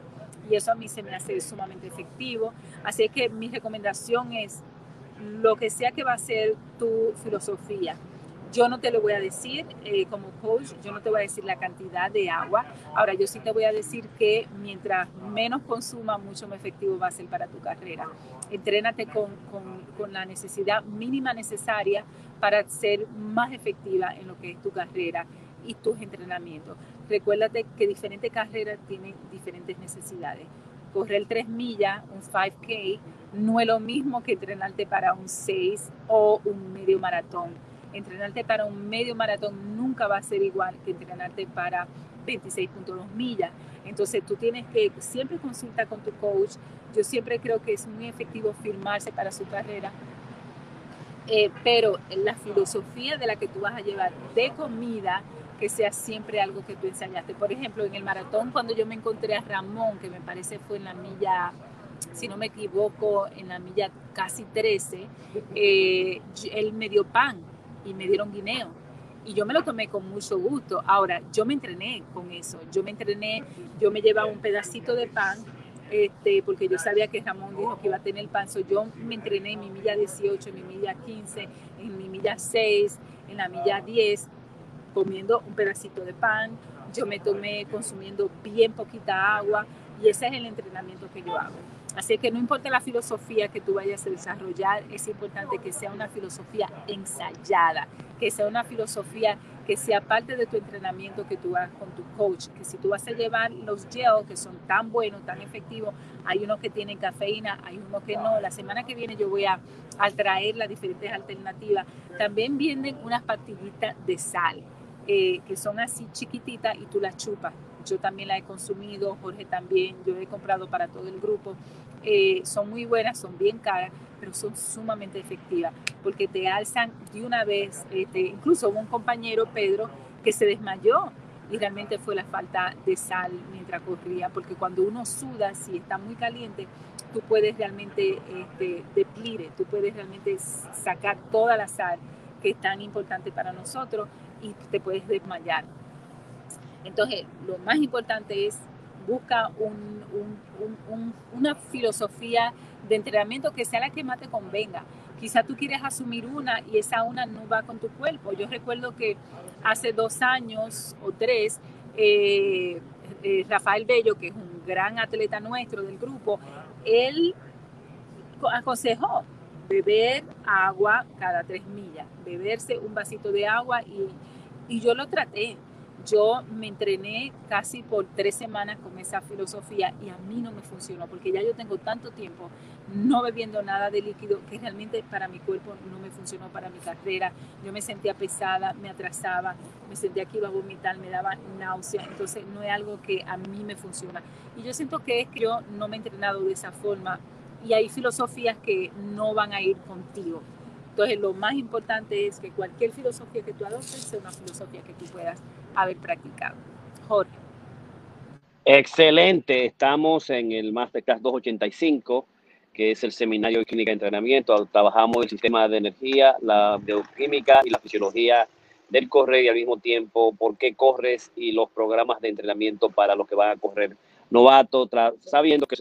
y eso a mí se me hace sumamente efectivo. Así que mi recomendación es, lo que sea que va a ser tu filosofía, yo no te lo voy a decir como coach, yo no te voy a decir la cantidad de agua. Ahora, yo sí te voy a decir que mientras menos consuma, mucho más efectivo va a ser para tu carrera. Entrénate con la necesidad mínima necesaria para ser más efectiva en lo que es tu carrera y tus entrenamientos. Recuérdate que diferentes carreras tienen diferentes necesidades. Correr 3 millas, un 5K, no es lo mismo que entrenarte para un 6 o un medio maratón. Entrenarte para un medio maratón nunca va a ser igual que entrenarte para 26.2 millas. Entonces tú tienes que siempre consultar con tu coach. Yo siempre creo que es muy efectivo firmarse para su carrera, pero la filosofía de la que tú vas a llevar de comida, que sea siempre algo que tú ensayaste. Por ejemplo, en el maratón, cuando yo me encontré a Ramón, que me parece fue en la milla, si no me equivoco, en la milla casi 13, él me dio pan y me dieron guineo. Y yo me lo tomé con mucho gusto. Ahora, yo me entrené con eso. Yo me llevaba un pedacito de pan, porque yo sabía que Ramón dijo que iba a tener pan. Yo me entrené en mi milla 18, en mi milla 15, en mi milla 6, en la milla 10, comiendo un pedacito de pan. Yo me tomé consumiendo bien poquita agua, y ese es el entrenamiento que yo hago. Así que no importa la filosofía que tú vayas a desarrollar, es importante que sea una filosofía ensayada, que sea una filosofía que sea parte de tu entrenamiento que tú hagas con tu coach, que si tú vas a llevar los gel que son tan buenos, tan efectivos, hay unos que tienen cafeína, hay unos que no. La semana que viene yo voy a traer las diferentes alternativas. También vienen unas pastillitas de sal, que son así chiquititas y tú las chupas. Yo también la he consumido, Jorge también, yo he comprado para todo el grupo. Son muy buenas, son bien caras, pero son sumamente efectivas porque te alzan de una vez. Incluso hubo un compañero, Pedro, que se desmayó y realmente fue la falta de sal mientras corría, porque cuando uno suda, si está muy caliente, tú puedes realmente depletir, tú puedes realmente sacar toda la sal que es tan importante para nosotros y te puedes desmayar. Entonces, lo más importante es busca una filosofía de entrenamiento que sea la que más te convenga. Quizá tú quieres asumir una y esa una no va con tu cuerpo. Yo recuerdo que hace 2 años o 3, Rafael Bello, que es un gran atleta nuestro del grupo, él aconsejó beber agua cada 3 millas, beberse un vasito de agua, y yo lo traté. Yo me entrené casi por 3 semanas con esa filosofía y a mí no me funcionó porque ya yo tengo tanto tiempo no bebiendo nada de líquido que realmente para mi cuerpo no me funcionó, para mi carrera. Yo me sentía pesada, me atrasaba, me sentía que iba a vomitar, me daba náusea. Entonces no es algo que a mí me funciona. Y yo siento que es que yo no me he entrenado de esa forma y hay filosofías que no van a ir contigo. Entonces, lo más importante es que cualquier filosofía que tú adoptes sea una filosofía que tú puedas haber practicado. Jorge. Excelente. Estamos en el Masterclass 285, que es el seminario de clínica de entrenamiento. Trabajamos el sistema de energía, la bioquímica y la fisiología del correr, y al mismo tiempo por qué corres y los programas de entrenamiento para los que van a correr novato, sabiendo que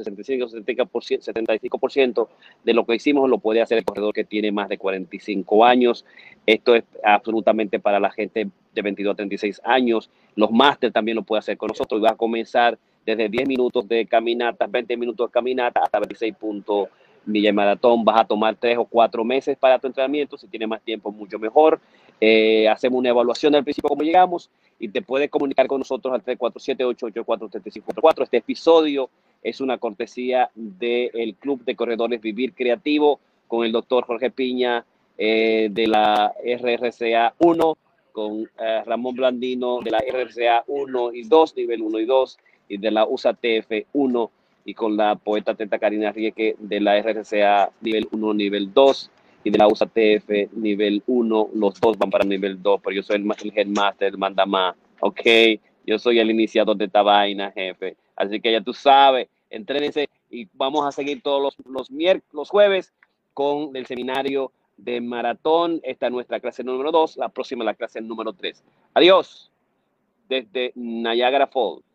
75% de lo que hicimos lo puede hacer el corredor que tiene más de 45 años. Esto es absolutamente para la gente de 22 a 36 años. Los máster también lo puede hacer con nosotros y va a comenzar desde 10 minutos de caminata, 20 minutos de caminata hasta 26 millas de maratón. Vas a tomar 3 o 4 meses para tu entrenamiento. Si tienes más tiempo, mucho mejor. Hacemos una evaluación al principio cómo llegamos y te puedes comunicar con nosotros al 347-884-3544. Este episodio es una cortesía del Club de Corredores Vivir Creativo con el doctor Jorge Piña, de la RRCA 1, con Ramón Blandino de la RRCA 1 y 2, nivel 1 y 2, y de la USATF 1, y con la poeta Teta Karina Rieke de la RRCA nivel 1, nivel 2, y de la USATF nivel 1. Los dos van para nivel 2, pero yo soy el headmaster, el mandamás, ok. Yo soy el iniciador de esta vaina, jefe. Así que ya tú sabes, entrénense y vamos a seguir todos los jueves con el seminario de maratón. Esta es nuestra clase número 2, la próxima es la clase número 3. Adiós desde Niagara Falls.